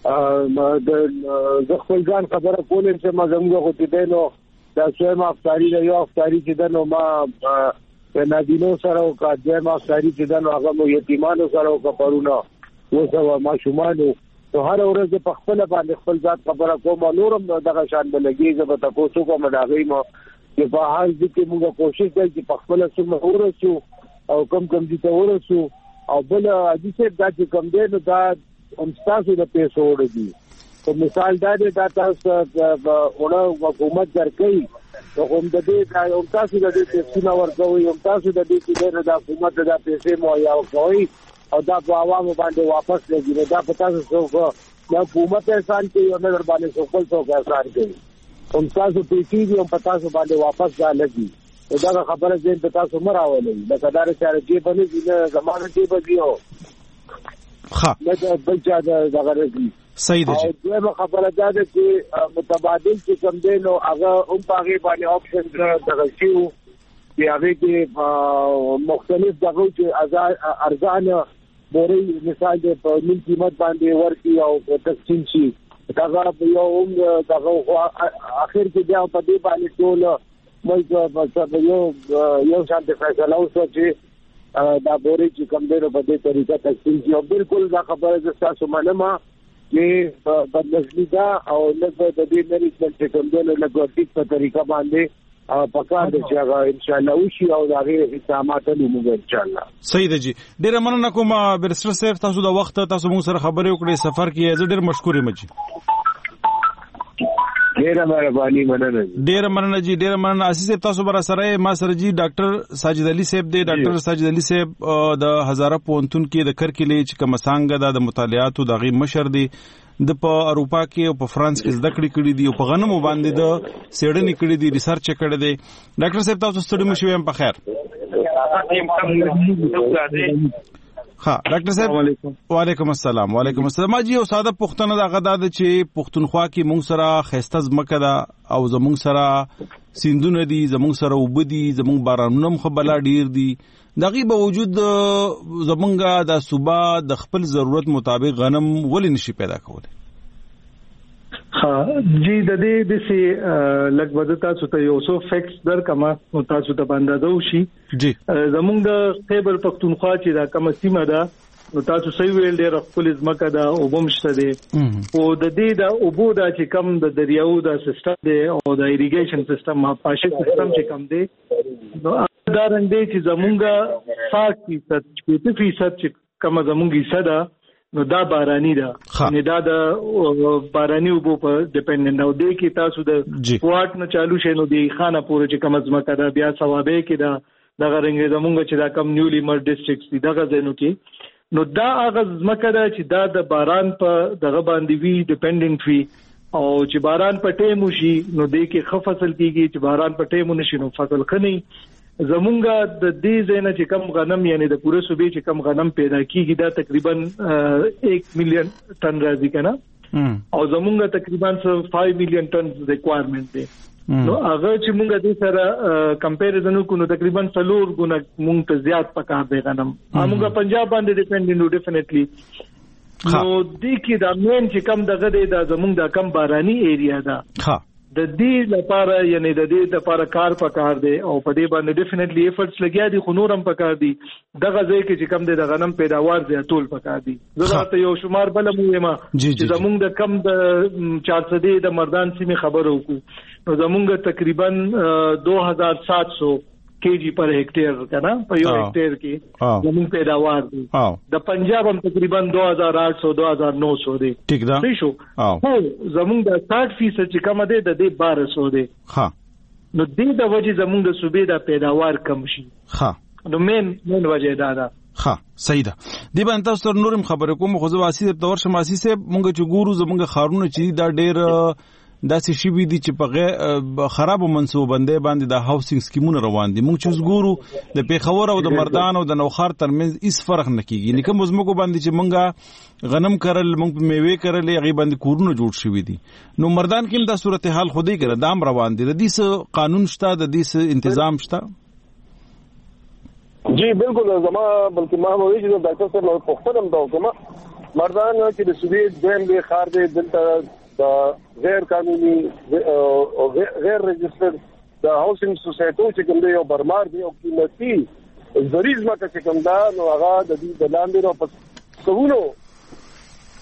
د خپل ځان خبره کولم چې ما زموږ غوتی دی نو دا څوم افطاری دی یو افطاری چې د نو ما نادینو سره او کاجه ما افطاری چې د نو هغه مو یتیمانو سره او کپرونه وسو ما شومانو نو هر ورځ په خپل باندې خپل ذات خبره کوم نورم دغه شان بلګي زه به تاسو کوم دا غيمه چې په حال کې موږ کوشش کوي چې په خپل سم ورسو او کم دي ته ورسو او بل حدیث دا چې کم دی نو دا هم تاسو د پیسو وړي په مثال دا تاسو ونه حکومت درکې هم د دې دا هم تاسو د دې سیمه ورکوي هم تاسو د دې چې د حکومت د پیسې مهیا کوي او دا په عوامو باندې واپس لګي دا په تاسو څو د حکومت احسان کوي او نه در باندې څوک احسان کوي هم تاسو پیسې هم په تاسو باندې واپس دا لګي دا خبره زين په تاسو مراولې د قدار سره چې په دې زمانه کې بګیو ها دا بل چا دا غرضي صحیح دی دا خبره ده چې متبادل چې کوم دی نو هغه هم پاغي باندې آپشن دغه شیو چې هغه کې مختلف دغه چې ارزانه بوري مثال د په من قیمت باندې ورکی او تقسیم شي دا یو دغه اخر کې بیا په دې باندې ټول مې یو شان د فیصله اوسه چې دا بوري چې کوم دی په دې طریقه تقسیم شي او بالکل دا خبره د تاسو منما چې بدلشي دا او لږ د دې مریض چې کوم دی لږ په طریقه باندې پکار دي چې ان شاء الله وشي او دا غي اقدامات موږ ان شاء الله صحیح دی جی ډیر مننه کوم برسټر صاحب تاسو د وخت تاسو موږ سره خبرې وکړې سفر کې زه ډیر مشکور یم جی ډیر مننه جی ډیر مننه اساس تاسو بر سره ما سره جی ډاکټر ساجد علي صاحب دی ډاکټر ساجد علي صاحب د هزاره پونتون کې د کرکلې چې کوم څنګه د مطالعاتو د غي مشر دی د په اروپا کې او په فرانس کې زده کړې دي او په غنمو باندې د سیډنی کړې دي ریسرچ کړې دي ډاکټر صاحب تاسو ستړي مشوي هم په خیر ها ډاکټر صاحب وعلیکم السلام ما جی او ساده پښتنه دا غدا د چې پښتونخوا کې مونږ سره خسته زمکه دا او زمونږ سره سیندونه دي زمونږ سره وبدي زمونږ بارانونه مخبلا ډیر دي دغه به وجود زمونږه د صوبا د خپل ضرورت مطابق غنم ولې نشي پیدا کولای ها جی د دې د سي لګبد تاسو ته یو څو فیکټس در کما تاسو ته باندې دوشي جی زمونږ د خیبر پختونخوا چې دا کوم سیمه ده نو تاسو صحیح ویل ډیر خپل ځمکه دا وبمشته دي او د دې دا اوبو دا چې کم د دریاو دا سیستم دی او د ایریګیشن سیستم پاشه سیستم چې کم دی نو دا رنګ دی چې زمونږه 60% چې کوم زمونږه صدا نو دا بارانی ده نه دا د بارانی اوبو په ډیپندنت او دی کې تاسو د پورټ نه چالو شې نو دی خانه پورې چې کوم ځمکه دا بیا ثوابه کې دا دغه رنګ زمونږ چې دا کم نیولی مر ډیسټریکټس دي دغه ځینو کې نو دا هغه ځمکه ده چې دا د باران په دغه باندې وی ډیپندنت وی او چې باران په ټیم وشي نو دی کې ښه فصل کیږي چې باران په ټیم نشي نو فصل خني زمونږه د دې زینه چې کم غنم یعنی د پوره صوبې چې کم غنم پیدا کیږي دا تقریبا 1 مليون ټن راځي کنه او زمونږه تقریبا 5 مليون ټن ریکوایرمنٹ دی نو هغه چې مونږ د سره کمپیریزن وکړو تقریبا 4 غونه مونږ ته زیات پکار دی غنم موږ پنجاب باندې ډیپندنت نو ډیفینیټلی نو د کې دا مین چې کم دغه دی دا زمونږ د کم بارانی ایریا ده ها د دې لپاره یعنی د دې لپاره کار پکار دی او په دې باندې ډیفینیټلی ایفورټس لګیا دي خو نورم پکار دي دغه ځای کې چې کم د غنم پیداوار زیاتول پکار دي زه یو شمار بل مهمه چې زمونږ د کم د 400 د مردان سیمه خبر وکړو نو زمونږ تقریبا 2700 kg پر هکټیر کنه په یو هکټیر کې زموږ پیداوار دي د پنجاب هم تقریبا 2800 2900 دي ٹھیک ده شو هو زموږ د 60% چې کم ده د 1200 دي ها نو دې د وجه زموږ د صوبې د پیداوار کم شي ها نو مین وجه ده ها صحیح ده دی باندې تاسو نورم خبرې کوم خو زه واسي د تور شماسي سه مونږ چې ګورو زموږ خارونه چې دا ډېر داسې شی وی دي چې په خراب منصوبندې باندې د هاوسینګ سکیمونه روان دي موږ چې ګورو د پیښور او د مردان او د نوخار ترمنځ هیڅ فرق نه کیږي نکه مزمکو باندې چې مونږه غنم کرل مونږ میوه کرل هغه باندې کورونه جوړ شوی دي نو مردان کې د صورتحال خودي کړه دام روان دي د دې قانون شته د دې تنظیم شته جی بالکل زما بلکې ما وایي چې ډاکټر صاحب نو پوښتنه دا وکړه مردان چې د سویډ دیم به خار دي دلته دا غیر قانوني او غیر رجستر د هاوسینګ سوسایټو چې کوم دی یو برمار دی او قیمتي زریز مکه چې کوم دا نو هغه د دې د لاندې نو په سونو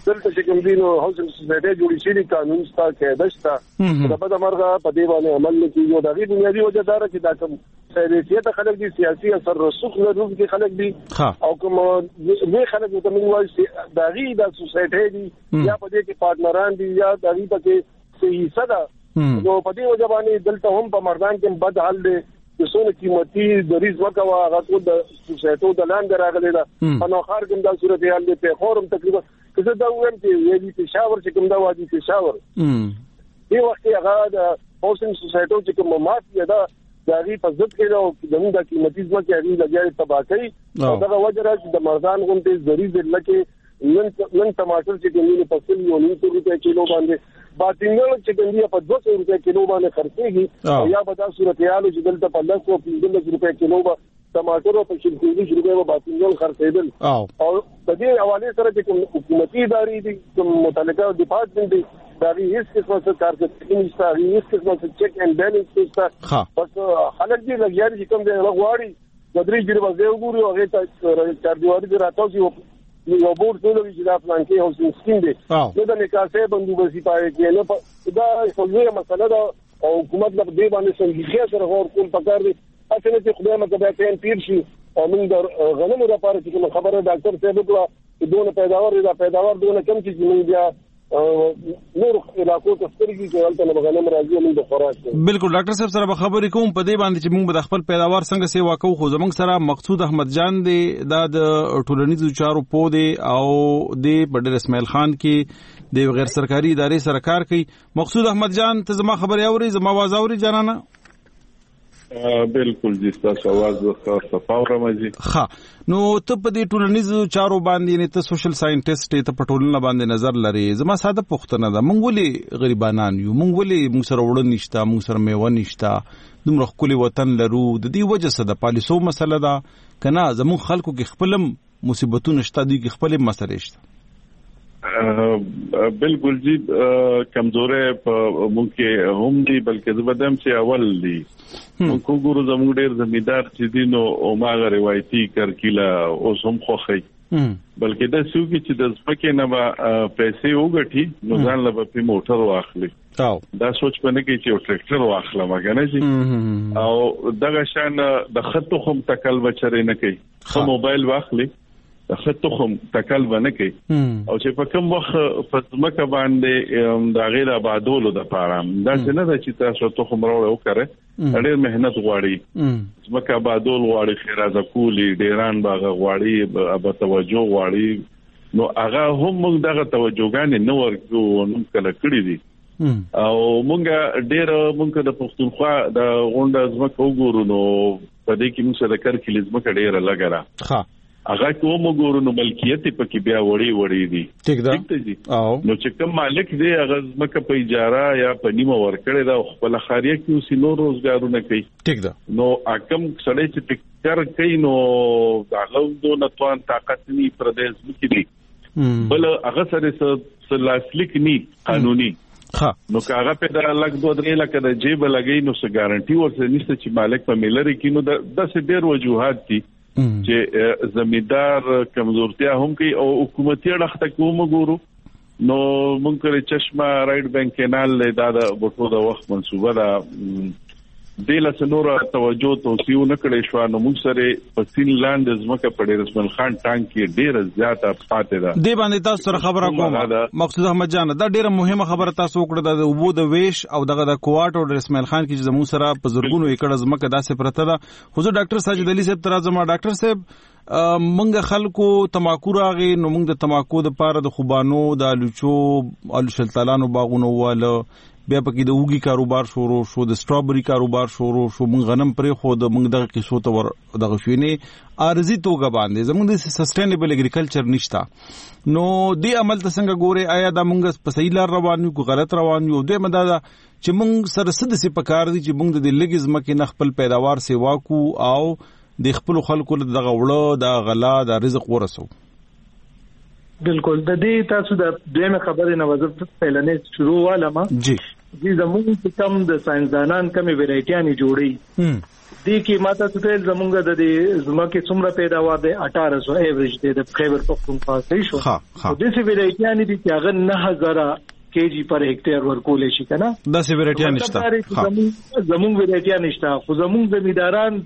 دلته چې کوم دینو هاوسنګ سوسایټي جوړی شي قانون ستا قاعده شته دا په مرغه په دې باندې عمل نه کیږي دا غي بنیادی وجه دار چې دا کوم سیاسي خلک دي سیاسي اثر رسوخ لري چې خلک دي او کوم وی خلک ته موږ وایي دا غي د سوسایټي دي یا په دې کې پارټنران دي یا دا غي پکې صحیح صدا نو په دې وجه باندې دلته هم په مردان کې بد حال دي چې څونه قیمتي د ریز وکوا هغه ټول د سوسایټو د لاندې راغلي دا نو خار کوم د صورت حال دي په خورم تقریبا که زه دا وایم چې ویلي پېښور چې کوم دا وادي پېښور دی وخت هغه د هاوسنګ سوسایټو چې کوم مافیا دا دغه په ضد کې دا زموږ د قیمتي ځمکې هغه لګیاري تباکي او دا وجه راځي د مردان غونډې ذریعہ لکه نن ټماټر چې کومې په 100 روپے کیلو باندې باطنګل چې کومې په 200 روپے کیلو باندې خرڅيږي او یا به دا صورتحال چې دلته په 115 روپے کیلو باندې ټماټر په 40 روپے باطنګل خرڅېدل او د دې حواله سره چې کوم حکومتي ادارې دي کوم متعلقه ډپارټمنټ دي دا هیڅ قسمه څه کارکړنی نشته هیڅ قسمه څه چیک اینڈ بیلنس نشته بس خلک دې لګیاري چې کوم دې لغواړي د درې جری وځي وګوري او هغه ته چار دیواري دې راتاوي یو بورډ ټولوي چې دا پلان کې هاوسنګ سکیم دی نو د نکاسه بندوبستي پای کې نو دا څلوره مسله ده او حکومت له دې باندې څنګه سره غور کول پکار دي اصل چې خدای مکه به پیر شي او موږ د غنمو لپاره چې خبره ډاکټر صاحب وکړه چې دونه پیداوار دونه کم چې موږ بیا نور علاقو ته سترګې کوي ته غنم راځي موږ د خوراک بالکل ډاکټر صاحب سره خبرې کوم په دې باندې چې موږ د خپل پیداوار څنګه سیوا کوو خو زموږ سره مقصود احمد جان دی د ټولنیزو چارو په دی او د بډر اسماعیل خان کې د غیر سرکاري ادارې سره کار کوي مقصود احمد جان ته زما خبرې اوري زما आवाज اوري جانانه بالکل جی تاسو आवाज وکړه صفاو رمزي ها نو ته په دې ټولنیزو چارو باندې نه ته سوشل ساينټیسټ ته په ټولنه باندې نظر لري زما ساده پوښتنه ده مونږ ولې غریبانان یو مونږ ولې موږ سره وړ نشته موږ سره میوه نشته دومره خولي وطن لرو د دې وجه څه د پالیسو مسله ده کنه زموږ خلکو کې خپل مصیبتونه شته دي کې خپل مسله شته بالکل جی کمزورې په مونږ هم دي بلکې زبدم چې اول دي مونږ ګورو زموږ ډېر زمیندار چې دین او ماغه روایتي کرکیلا او سم خوخی بلکې دا سوګي چې د ځمکې نه پیسې وګټي نو ځان له په موټر واخلي دا سوچ پنه کې چې ټریکټر واخله مګنه شي او دغه شان د خطو خم تکل بچره نه کوي خو موبایل واخلي د خطو خم تکل ونه کوي او چې په کوم وخت فزمکه باندې د غیر آبادولو د پاره دا څنګه ده چې تاسو ته خم راوړو وکړه ډېر مهنت غواړي زمکه آبادول غواړي خیرازه کولی ډیران باغ غواړي اب توجه غواړي نو هغه هم موږ دغه توجهګان نه ورکو نو کله کړی دي او موږ ډېر موږ د پښتونخوا د غونډه زمکه وګورو نو په دې کې موږ سره کار کې لزمکه ډېر لګره هغه کوم ګورو نو ملکیت پکې بیا وړي دي ٹھیک ده نو چې کوم مالک دی هغه مکه په اجاره یا په نیمه ورکړی دا خپل خاریه کې اوسې نور روزګارونه کوي ټیک ده نو اکم سړی چې فکر کوي نو هغه دونه توان طاقت ني پردیس مکې دي بل هغه سره لاسلیک ني قانوني نو کاغه په دا لګ 2-3 لک د جیب لګي نو څه ګارانټي ورته نشته چې مالک په ملري کې نو د څه ډېر وجوهات دي چې زمیندار کمزورتیا هم کوي او حکومتي اړخ کوم ګورو نو مونږ کړي چشمه رائټ بانک کینال له دا د بوټو د وخت منسوبه ده د لسنور توجه توسيو نه کړي شو نو موږ سره په سین لاند زمکه په رسمن خان ټانک کې ډیره زیاته پاتې ده د باندې تاسو سره خبره کوم مقصود احمد جان دا ډیره مهمه خبره تاسو وکړه د وبو د ویش او دغه د کوارټ او رسمن خان کې زموږ سره په زرګونو ایکړ زمکه داسې پرته ده حضور ډاکټر ساجد علي صاحب ترازما ډاکټر صاحب منګه خلکو تماکو راغی نو موږ د تماکو د پاره د خوبانو د الوچو الشلتالانو باغونو واله بیا پکې د اوګي کاروبار شروع شو د سټرابري کاروبار شروع شو موږ غنم پرې خو د موږ دغه قصو ته ور دغه شوینه ارزي توګه باندې زموږ د سسټینبل اګریکلچر نشتا نو دی عمل ته څنګه ګوره آیا دا موږ په صحیح لار روان یو غلط روان یو دوی مدا چې موږ سره سد سي پکار دي چې موږ د لګز مکه نه خپل پیداوار سیوا کو او د خپل خلکو دغه وړو د غلا د رزق ورسو بالکل د دې تاسو د دویمه خبرې نه وځه پهلنې شروع والما جی دې زموږ کم د ساينسدانان کمې ویرایټیانې جوړي دي کې ماته څه زموږ د زمکه څومره پیداوار دی 1800 ایوریج دی د خیبر پختونخوا صحیح شو د دې ویرایټیانې دي چې هغه 9000 کېجی پر هکټر ورکول شي کنه د سی ویرایټیا نشته زموږ ویرایټیا نشته خو زموږ زمیداران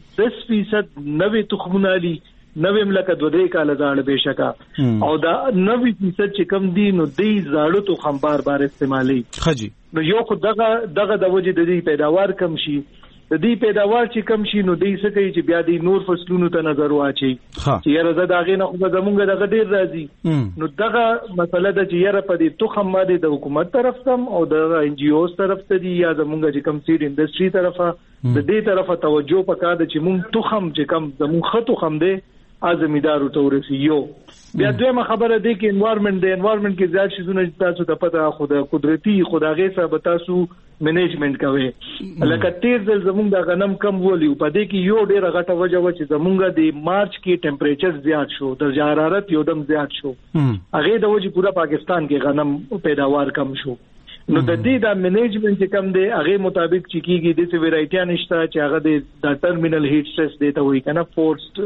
10% نوې تخمونه لري نوې ملکه 2 کال زاړه بشکا او دا 90% چې کم دي نو دې زاړه تو خمبار بار استعمالي خجی نو یو خو دغه د وجه د دې پیداوار کم شي د دې پیداوار چې کم شي نو دې څه کوي چې بیا د نور فصلونو ته نظر واچي چې یاره زدا غې نه خو زمونږ دغه ډیر راځي نو دغه مسله د چې یاره په دې توخم باندې د حکومت طرف تم او د ان جی اوز طرف ته دي یا زمونږ چې کم سیډ انډستری طرفه د دې طرفه توجه پکاره چې مونږ توخم چې کم زمونږ خطو خم دي ازمیدارو ته ورسیو بیا دویمه خبره دی کې انوایرنمنت کې زیات شیزونه تاسو ته پته خو د قدرتي خداغه سره تاسو منیجمنت کوي لکه تیر ځل زمونږ د غنم کم ولیو په دې کې یو ډیره غټه وجه و چې زمونږ د مارچ کې ټمپریچر زیات شو درجه حرارت یو دم زیات شو هغه د وجه پورا پاکستان کې غنم پیداوار کم شو نو د دې د منیجمنت چې کم دی هغه مطابق چې کیږي د څه ویرایټیا نشته چې هغه د ټرمینل هیټ سټرس دیتا وایي کنه فورسډ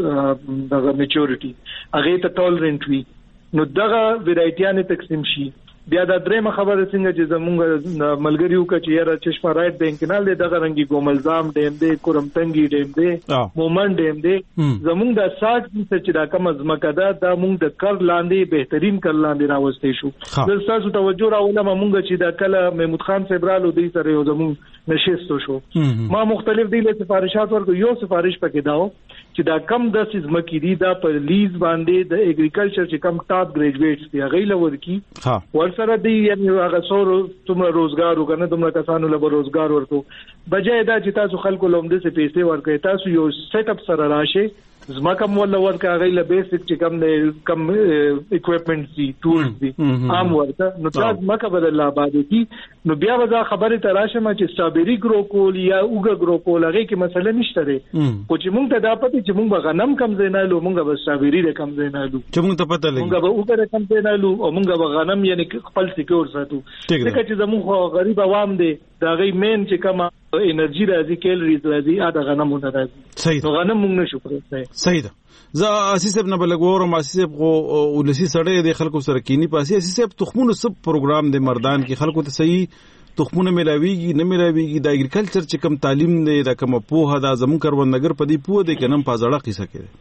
د میچورټي هغه ته ټولرنت وي نو دغه ویرایټیا نه تقسیم شي بیا د درېمه خبره څنګه چې زمونږ ملګریو کا چې را چشمه رائټ د انکنال دغه رنگي ګوملزام ډیم دی کورمتنګي ډیم دی مومن ډیم دی زمونږ د 60% چې دا کم ازمکه ده د مونږ د کر لاندې بهترین کر لاندې راوستي شو د تاسو توجه راولم مونږ چې دا کله محمود خان سیبرالو دی سره یو زمونږ نشستو شو ما مختلف دی له سفارشات ورکو یو سفارش پکې داو چې دا کم د سیزمکی دی دا په لیز باندې د اګریکلچر چې کم ټاپ ګریجویټس دی هغه لور کی ورسره دی یعنی هغه څورو تم روزګار وکنه تم کسانو له روزګار ورکو بجای دا چې تاسو خلکو لومده سي پیسې ورکړئ تاسو یو سیټ اپ سره راشي زمکه مولا ورکه هغه له بیسیک چې کم اکوپمنټ دي ټولز دي عام ورته نو تاسو مکه بدل آباد کی نو بیا وځه خبره تراشه ما چې سټرابری ګرو کول یا اوګه ګرو کول هغه کې مسله نشته لري خو چې مونږ ته دا پته چې مونږ غنم کم زینالو مونږ به سټرابری د کم زینالو چې مونږ ته پته لګي مونږ به اوګه کم زینالو او مونږ به غنم یعنی خپل سکیور ساتو ځکه چې زموږ غریب عوام دي دا غي مین چې کما انرژي راځي کیلریز راځي اده غنمونه راځي نو غنم موږ نشو پرې صحیح ده زه اساسب نه بلګورم اساسب خو ولسی سړی د خلکو سره کینی پاسي اساسب تخمونو سب پروګرام د مردان کې خلکو ته صحیح تخمونه ملاویږي نه ملاویږي د اګریکلچر چې کم تعلیم دی د کم پوهه د زمون کروندګر په دې پوهه د کنم پازړه قصه کوي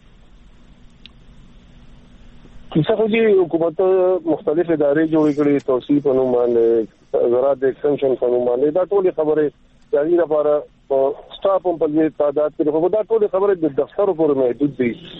کیسه خو دي حکومت مختلف ادارې جوړې کړې توصیف په نوم باندې زراعت ایکسټنشن په نوم باندې دا ټول خبره جاري لپاره سټاف په دې تعداد کې په دا ټول خبره د دفتر پورې محدود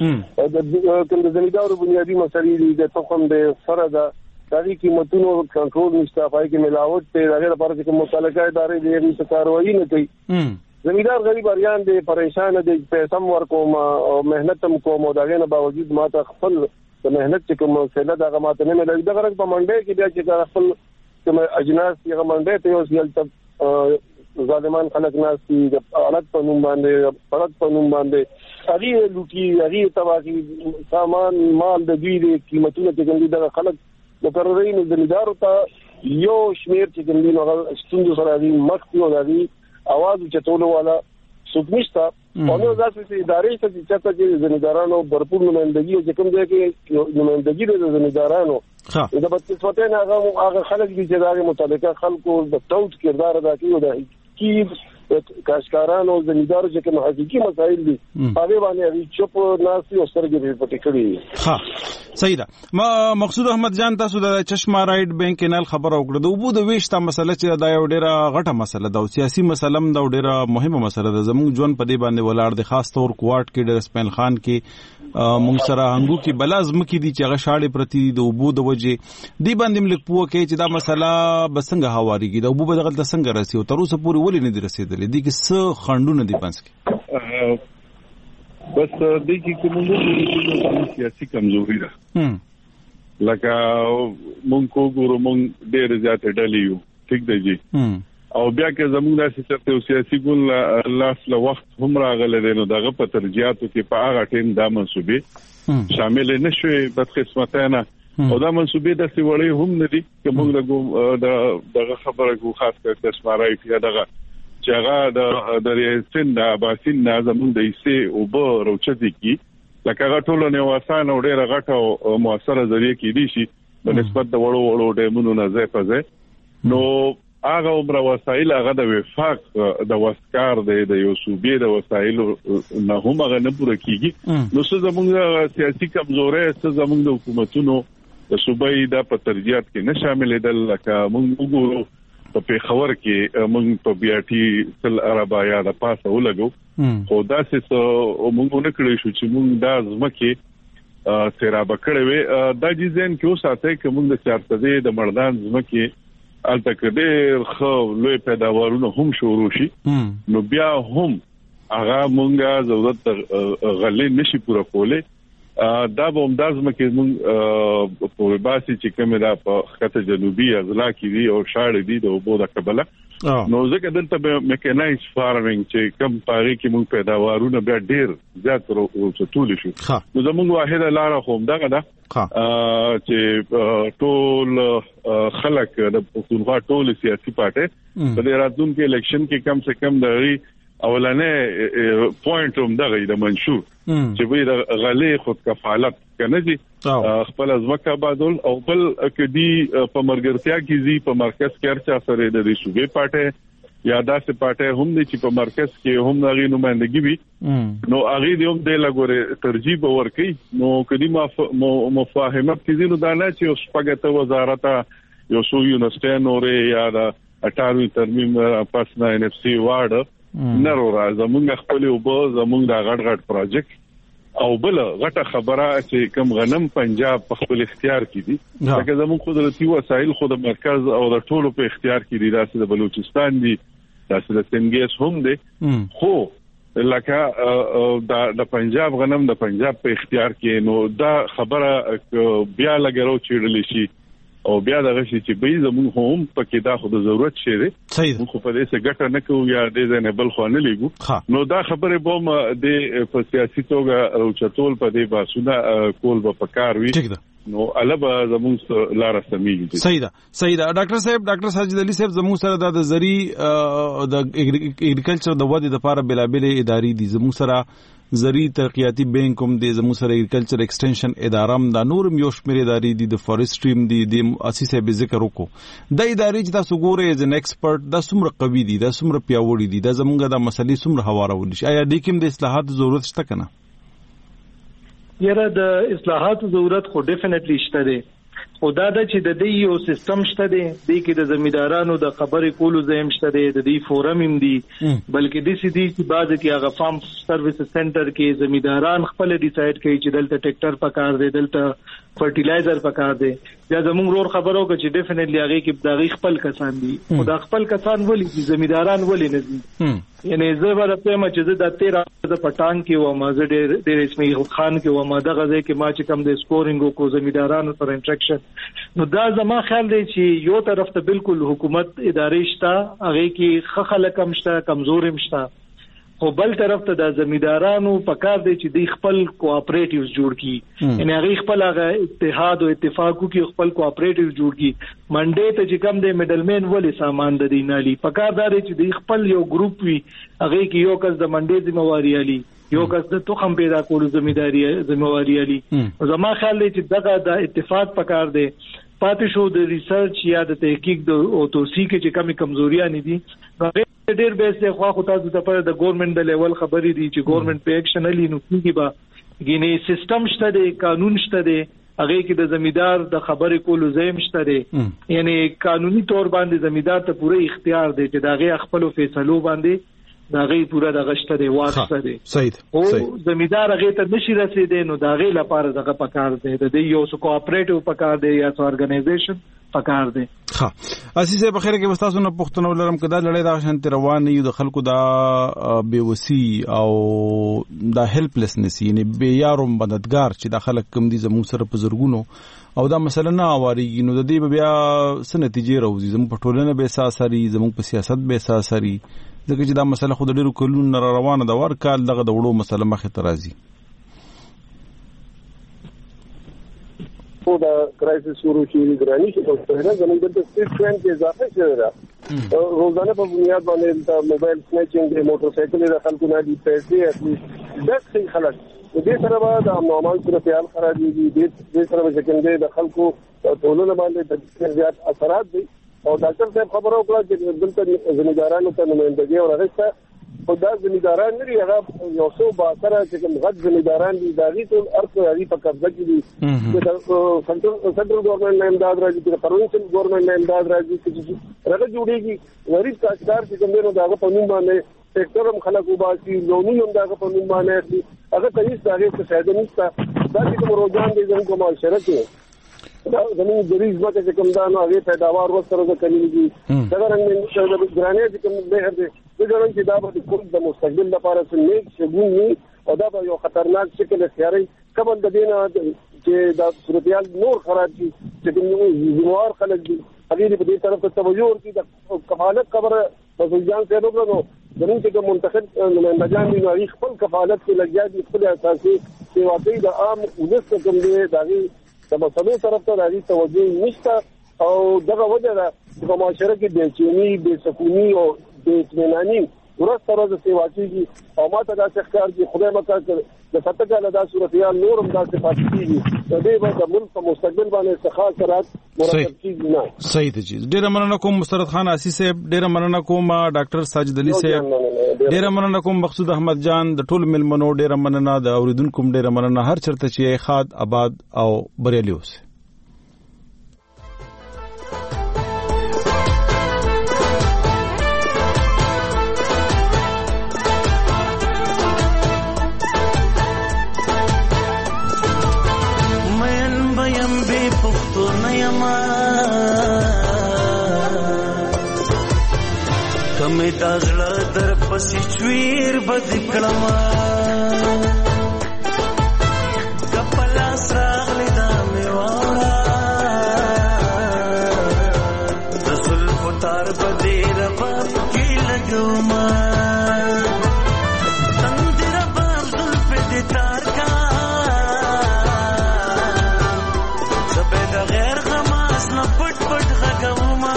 دي کوم د زمیندارو بنیادی مسلې دي د تخم د فردا دغه قیمتونو کنټرول نشته پای کې ملاوت ته هغه لپاره چې متعلقه ادارې دې څه کاروایی نه کوي زمیندار غریب اریان دي پریشان دي پیسې ورکوم او مهنت هم کوم او دغه نه باوجود ماته خپل د مهنت چې کوم څه دغه ماته نه ملي دغه رنګ په منډه کې بیا چې خپل کوم اجناس یې منډه ته یو سیل ظالمان خلک ناسي د حالت په نوم باندې پړق په نوم باندې هغه لوټي هغه تباہي سامان مال د دوی د قیمتونو چې ګندي د خلک مقررین زمیندارو ته یو شمیر چې ګندي نو ستوندو سره دی مخکې او دی आवाज چتولو والا سودنشتا په نو ځکه چې ادارې ته چې زمیندارانو برپور نمائندګي چې کوم ځای کې نمائندګي د زمیندارانو دا په څه هغه خلک دي چې دا متعلقه خلکو د توت کردار ادا کوي د کی کاشکارانو زمیندارو چې کوم حقيقي مسایل دي هغه باندې چوپ ناسي او سرګي په پټ کړی ها صحیح ده مقصود احمد جان تاسو د چشمه رائټ بانک کینال خبر اوکړه د وبو د ویشته مسله چې دا یو ډیره غټه مسله ده او سیاسي مسله هم دا ډیره مهمه مسله ده زموږ ژوند په دې باندې ولاړ د خاص تور کوارټ کې د سپین خان کې مونږ سره هنګو کې بلازم کې دي چې هغه شاړې پرتی د وبو د وجه دی باندې ملک پوه کې چې دا مسله بسنګ هواريږي د وبو بدغه د څنګه راسي او تر اوسه پورې ولې نه دي رسیدلې دي کې څه خندونه دي پنځ کې بس دې کې موږ سیاسي کمزوري ده لکه مونږ کو ګورو مونږ ډېر زیات ډلې یو ټیک دی جی او بیا کې زموږ داسې چرته سیاسي ګول لاس له وخت هم راغله دي نو دغه په ترجیحاتو کې په هغه ټیم د منسوبې شامل نشوي بد قسمتانه او دا منسوبې د سیوړې هم نه دي چې موږ د خبره کو خاص کر تشمارای چې دغه چې هغه د ریاستن د باسین زموږ د ایسه او به روچتي کی لکه غټول نه واسانه ډېر غټه موثره ذریعہ کې دي شي په نسبت د وړو ډیمونو نه ځای په ځای نو هغه عمر وسایل هغه د وفاق د وسکار د یو صوبې د وسایلو نه هم هغه نه پوره کیږي نو څه زموږ سیاسي کمزوري څه زموږ د حکومتونو د صوبې د پترجیات کې نه شامل دي لکه موږ وګورو په پیښور کې موږ په بیاټي تل عربا یا د پاسه ولګو خو دا څه موږ نه کړی شو چې موږ د ځمکه سیراب کړې وي دا ډیزاین کې اوساته چې موږ د چارتدې د مردان ځمکه الته کډیر خو لوی پیداوارونه هم شروع شي نو بیا هم هغه مونږه ضرورت غلې نشي پوره کوله دا به همداز مکه مونږ په باسي چې کومه دا په خطه جنوبي اضلاع کې دي او شاړې دي د وبو د قبله نو ځکه دلته به میکانایز فارمینګ چې کم پاره کې مونږ پیداوارونه بیا ډیر زیات ورچتول شي نو زموږ واحده لار خو همدغه ده چې ټول خلک د پښتونخوا ټول سیاسي پارټي په دې راتلونکي الیکشن کې کم سے کم دغه اولانې پوینټ هم دغه د منشور چې وي د غلې خود کفالت کنه دي خپل ځمکه آبادول او بل کدي په مرګرتیا کې زی په مرکز کې ارچا سره د صوبې پارټي یا داسې پارټي هم دي چې په مرکز کې هم غي نمائندګي وي نو هغه دې هم د لګوري ترجیح ورکړي نو کدي مفاهمت کې زینو دا نه چې اوس پګته وزارت یو سو یونیورسيټي نورې یا د 18 ترمیم پاسنا ان اف سي وارد نرو راځه موږ خپل وبو زموږ د غټ پروجیکټ او بل غټه خبره چې کوم غنم پنجاب په خپل اختیار کې دي لکه زموږ قدرتي وسایل خو د مرکز او د ټولو په اختیار کې دي داسې د بلوچستان دي داسې د سنگیس هم دي خو لکه د پنجاب غنم د پنجاب په اختیار کې نو دا خبره بیا لګرو چیرل شي او بیا دغه شي چې به زموږ هم پکې دا خو د ضرورت شي دي خو په دې څه ګټه نه کوو یا دې نه بل خو نه لګو نو دا خبره بوم د په سیاسي توګه او چتول په دې باسونه کول به پکار وي نو البا زموږ لار سمېږي صحیح ده ډاکټر ساجد علي صاحب زموږ سره د زری د اګریکلچر د ودې لپاره بلابل ادارې دي زموږ سره زری ترقیاتی بانک هم د زموږ سره اګریکلچر ایکسټنشن ادارم دا نورم یو شمیر ادارې دي د فورستریم دي د اساسي به ذکر وکړو د ادارې چې تاسو ګورئ از ان ایکسپرت دا څومره قوي دي دا څومره پیاوړي دي دا زموږ د مسلې څومره هوارول شي آیا د کوم د اصلاحات ضرورت شته کنه یره د اصلاحات ضرورت خو ډیفینټلی شته دی او دا چې د دې یو سیستم شته دی د کې د زمیدارانو د خبرې کولو زم شته دی د دې فورم هم دی بلکې د سې دي چې بعد کې هغه فارم سرویس سنټر کې زمیداران خپل ډیسایډ کوي چې دلته ټریکټر پکار دی دلته فرټیلایزر پکار دی یا زموږ رور خبرو کې چې ډیفینټلی هغه کې د خپل کسان دي او د خپل کسان ولې چې زمیداران ولې نه دي یعنی زه ورته ما چې د 13 د پټان کې و ما زه ډېر اسماعیل خان کې و ما دغه ځای کې ما چې کم د سکورینګ کو زمیدارانو سره انټریکشن نو دا زما خیال دی چې یو طرف ته بالکل حکومت ادارې شته هغه کې خلک هم شته کمزور هم شته خو بل طرف ته د زمیدارانو پکار دی چې د خپل کوآپریټیوز جوړ کړي یعنی هغه خپل اتحاد او اتفاق کوي خپل کوآپریټیو جوړ کړي منډې ته چې کم دی میډلمن ولې سامان د دینالي پکار دی چې د خپل یو ګروپ وي هغه کې یو کس د منډې ذمہواری علي یو کس د تخم پیدا کولو ذمہواری علي زما خیال دی چې دغه د اتفاق پکار دی پاتې شو د ریسرچ یا د تحقیق او توثیق چې کمی کمزوریاں دي ډېر به څه خو تاسو ته پر د ګورنمنت د لیول خبرې دي چې ګورنمنت په اکشن لري نو کیږي به ګینه سیستم شته دی قانون شته دی هغه کې د زمیدار د خبرې کولو زیم شته دی یعنی قانوني تور باندې زمیدار ته پوره اختیار دی چې داغه خپل فیصلو باندې داغه پوره د غشته دی واسطه دی صحیح او زمیدار هغه ته نشي رسیدي نو داغه لپاره دغه پکار دی د یو کوآپریټیو پکار دی یا ارګنایزیشن پکار دی ها اساسه بخیر کې وستاسو نه پښتنو لرم کدا لړۍ دا شانت روان یو د خلکو دا بیوسی او دا هیلپلسنس یعنی بے یارو مددگار چې د خلک کم دي زموږ سره په زرګونو او دا مسله نه اوریږي نو د دې بیا څه نتیجې راوځي زموږ په ټولنه به اساسري زموږ په سیاست به اساسري ځکه چې دا مسله خو د ډیرو کلونو روانه ده ورکال دغه د وړو مسله مخه ترازی او دا کرایسس شروع شي ګرانی شي په هغه زموږ د سپیډ ټرین کې اضافه شوی دا روزانه په بنیاد باندې د موبایل سنیچینګ د موټر سایکل د خلکو نه دي پیسې اخلي دغه خلک دې سره به د معاملات سره خیال خرابېږي دې سره به څنګه د خلکو ټولنه باندې د زیات اثرات دي او ډاکټر صاحب خبرو کړه چې دلته ځمېدارانو ته نمائندګي او راغسته خو دا ځمېداران لري هغه یو څو باکره چې کوم غټ ځمېداران دي دا غي ټول ارڅ هغه په قبضه کې دي چې سنټرل ګورنمنت نه امداد راځي چې پروینشل ګورنمنت نه امداد راځي چې راغ جوړيږي غریب کارګر چې کوم نه داغه په نوم باندې سېکټر هم خلک وباسي لونی هم داغه په نوم باندې هغه تېس داغه څه فائدہ نشته دا چې کوم روزان دي زموږ معاشره کې دا زموږ د ریز مکه چې کوم دا نو هغه پیداوار وسره د کلیږي دا رنګ د ګرانې چې کوم به دې د ګران چې دا به کوم د مستقبل لپاره څنګه شګونی او دا به یو خطرناک شکل اختیاري قبل د دینه چې دا صورتيال نور خراب دي چې کوم زموار خلک دي هغه په دې طرف ته توجه ورکړي د کفالت خبره په ځان ته وګورو زموږ چې منتخب نمائندگان دي نو خپل کفالت کې لګیا دي خپل اساسي چې واقعي د عام ولس کوم دي داغي د مسلو طرف ته راځي توجه نشته او دغه وجه ده چې په معاشره کې بېچینی بېسکونی او بېاطمیناني ورسته ورځ سیوا کېږي او ماته دا ښکار چې خدای مکه د فتکه له دا صورتیال نور هم داسې پاتې کېږي د دې به د ملک په مستقبل باندې څخه سرات مرتب کېږي نه صحیح دی ډېره مننه کوم مسترد خان آسی صاحب ډېره مننه کوم ډاکټر ساجد علي صاحب ډېره مننه کوم مقصود احمد جان د ټول ملمنو ډېره مننه د اوریدونکو ډېره مننه هر چرته چې خاد آباد او بریالي اوسه کمی تازړه در پسې چویر بد کړما کپلا سراغلی دا میوارا رسول فتار بدی رباب کی لګوما تندر باب زلف دی تار کا زبید غیر غماس نہ پټ پټ غګوما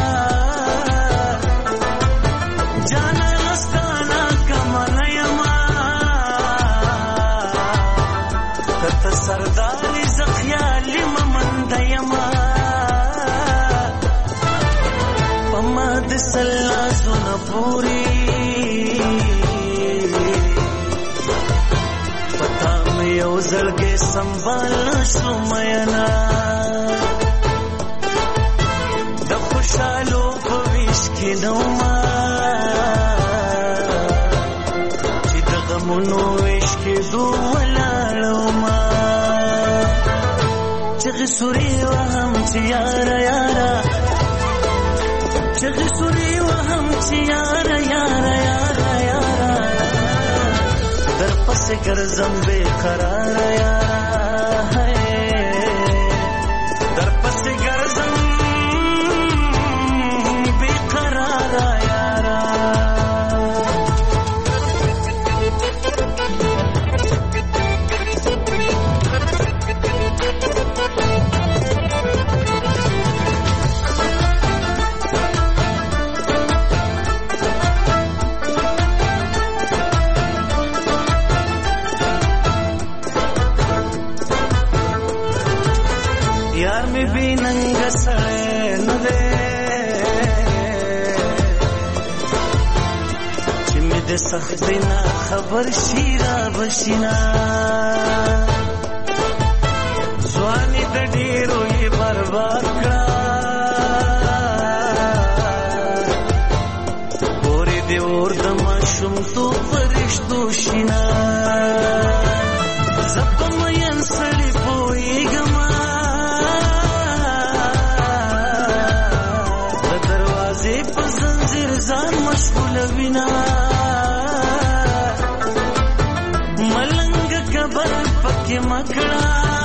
سرداری زخیالی ممندیما پمد سلاسون پوری پتا میں یو زلگے سنبال شمینا د خوشالو پویش کی نوما چی دغمونو عشق دو ولالوما چغ سوری وهم چی یارا یارا چغ سوری وهم چی یارا یارا یارا یارا در پس گرزم بے قرار یارا در پس گرزم بے قرار یارا سختینا خبر شیرا بشینا ځواني د ډیرو یې برباد کړه پورې دې اور د ماشوم تو فرشتو شینا زپم ین سړی پوېږما د دروازې په زنځیر ځان مشغول وینا پکې مکړه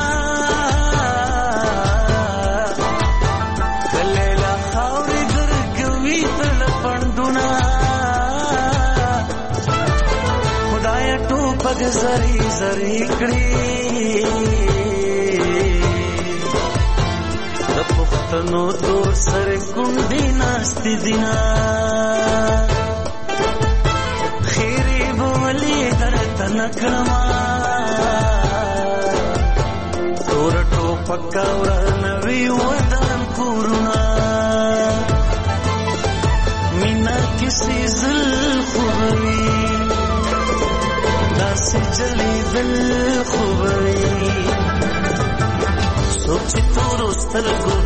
کلیلا خاورې درګوي تل پندونه خدای ټوپک زری زری کړی وطنو تور سر کندی ناستی دینا خیری بولی در تنکرما تور ټوپکا ورنوي ودان کورونا مینا کسی زل خوبوي داسې جلی دل خوبوي سوچ تورو سترګو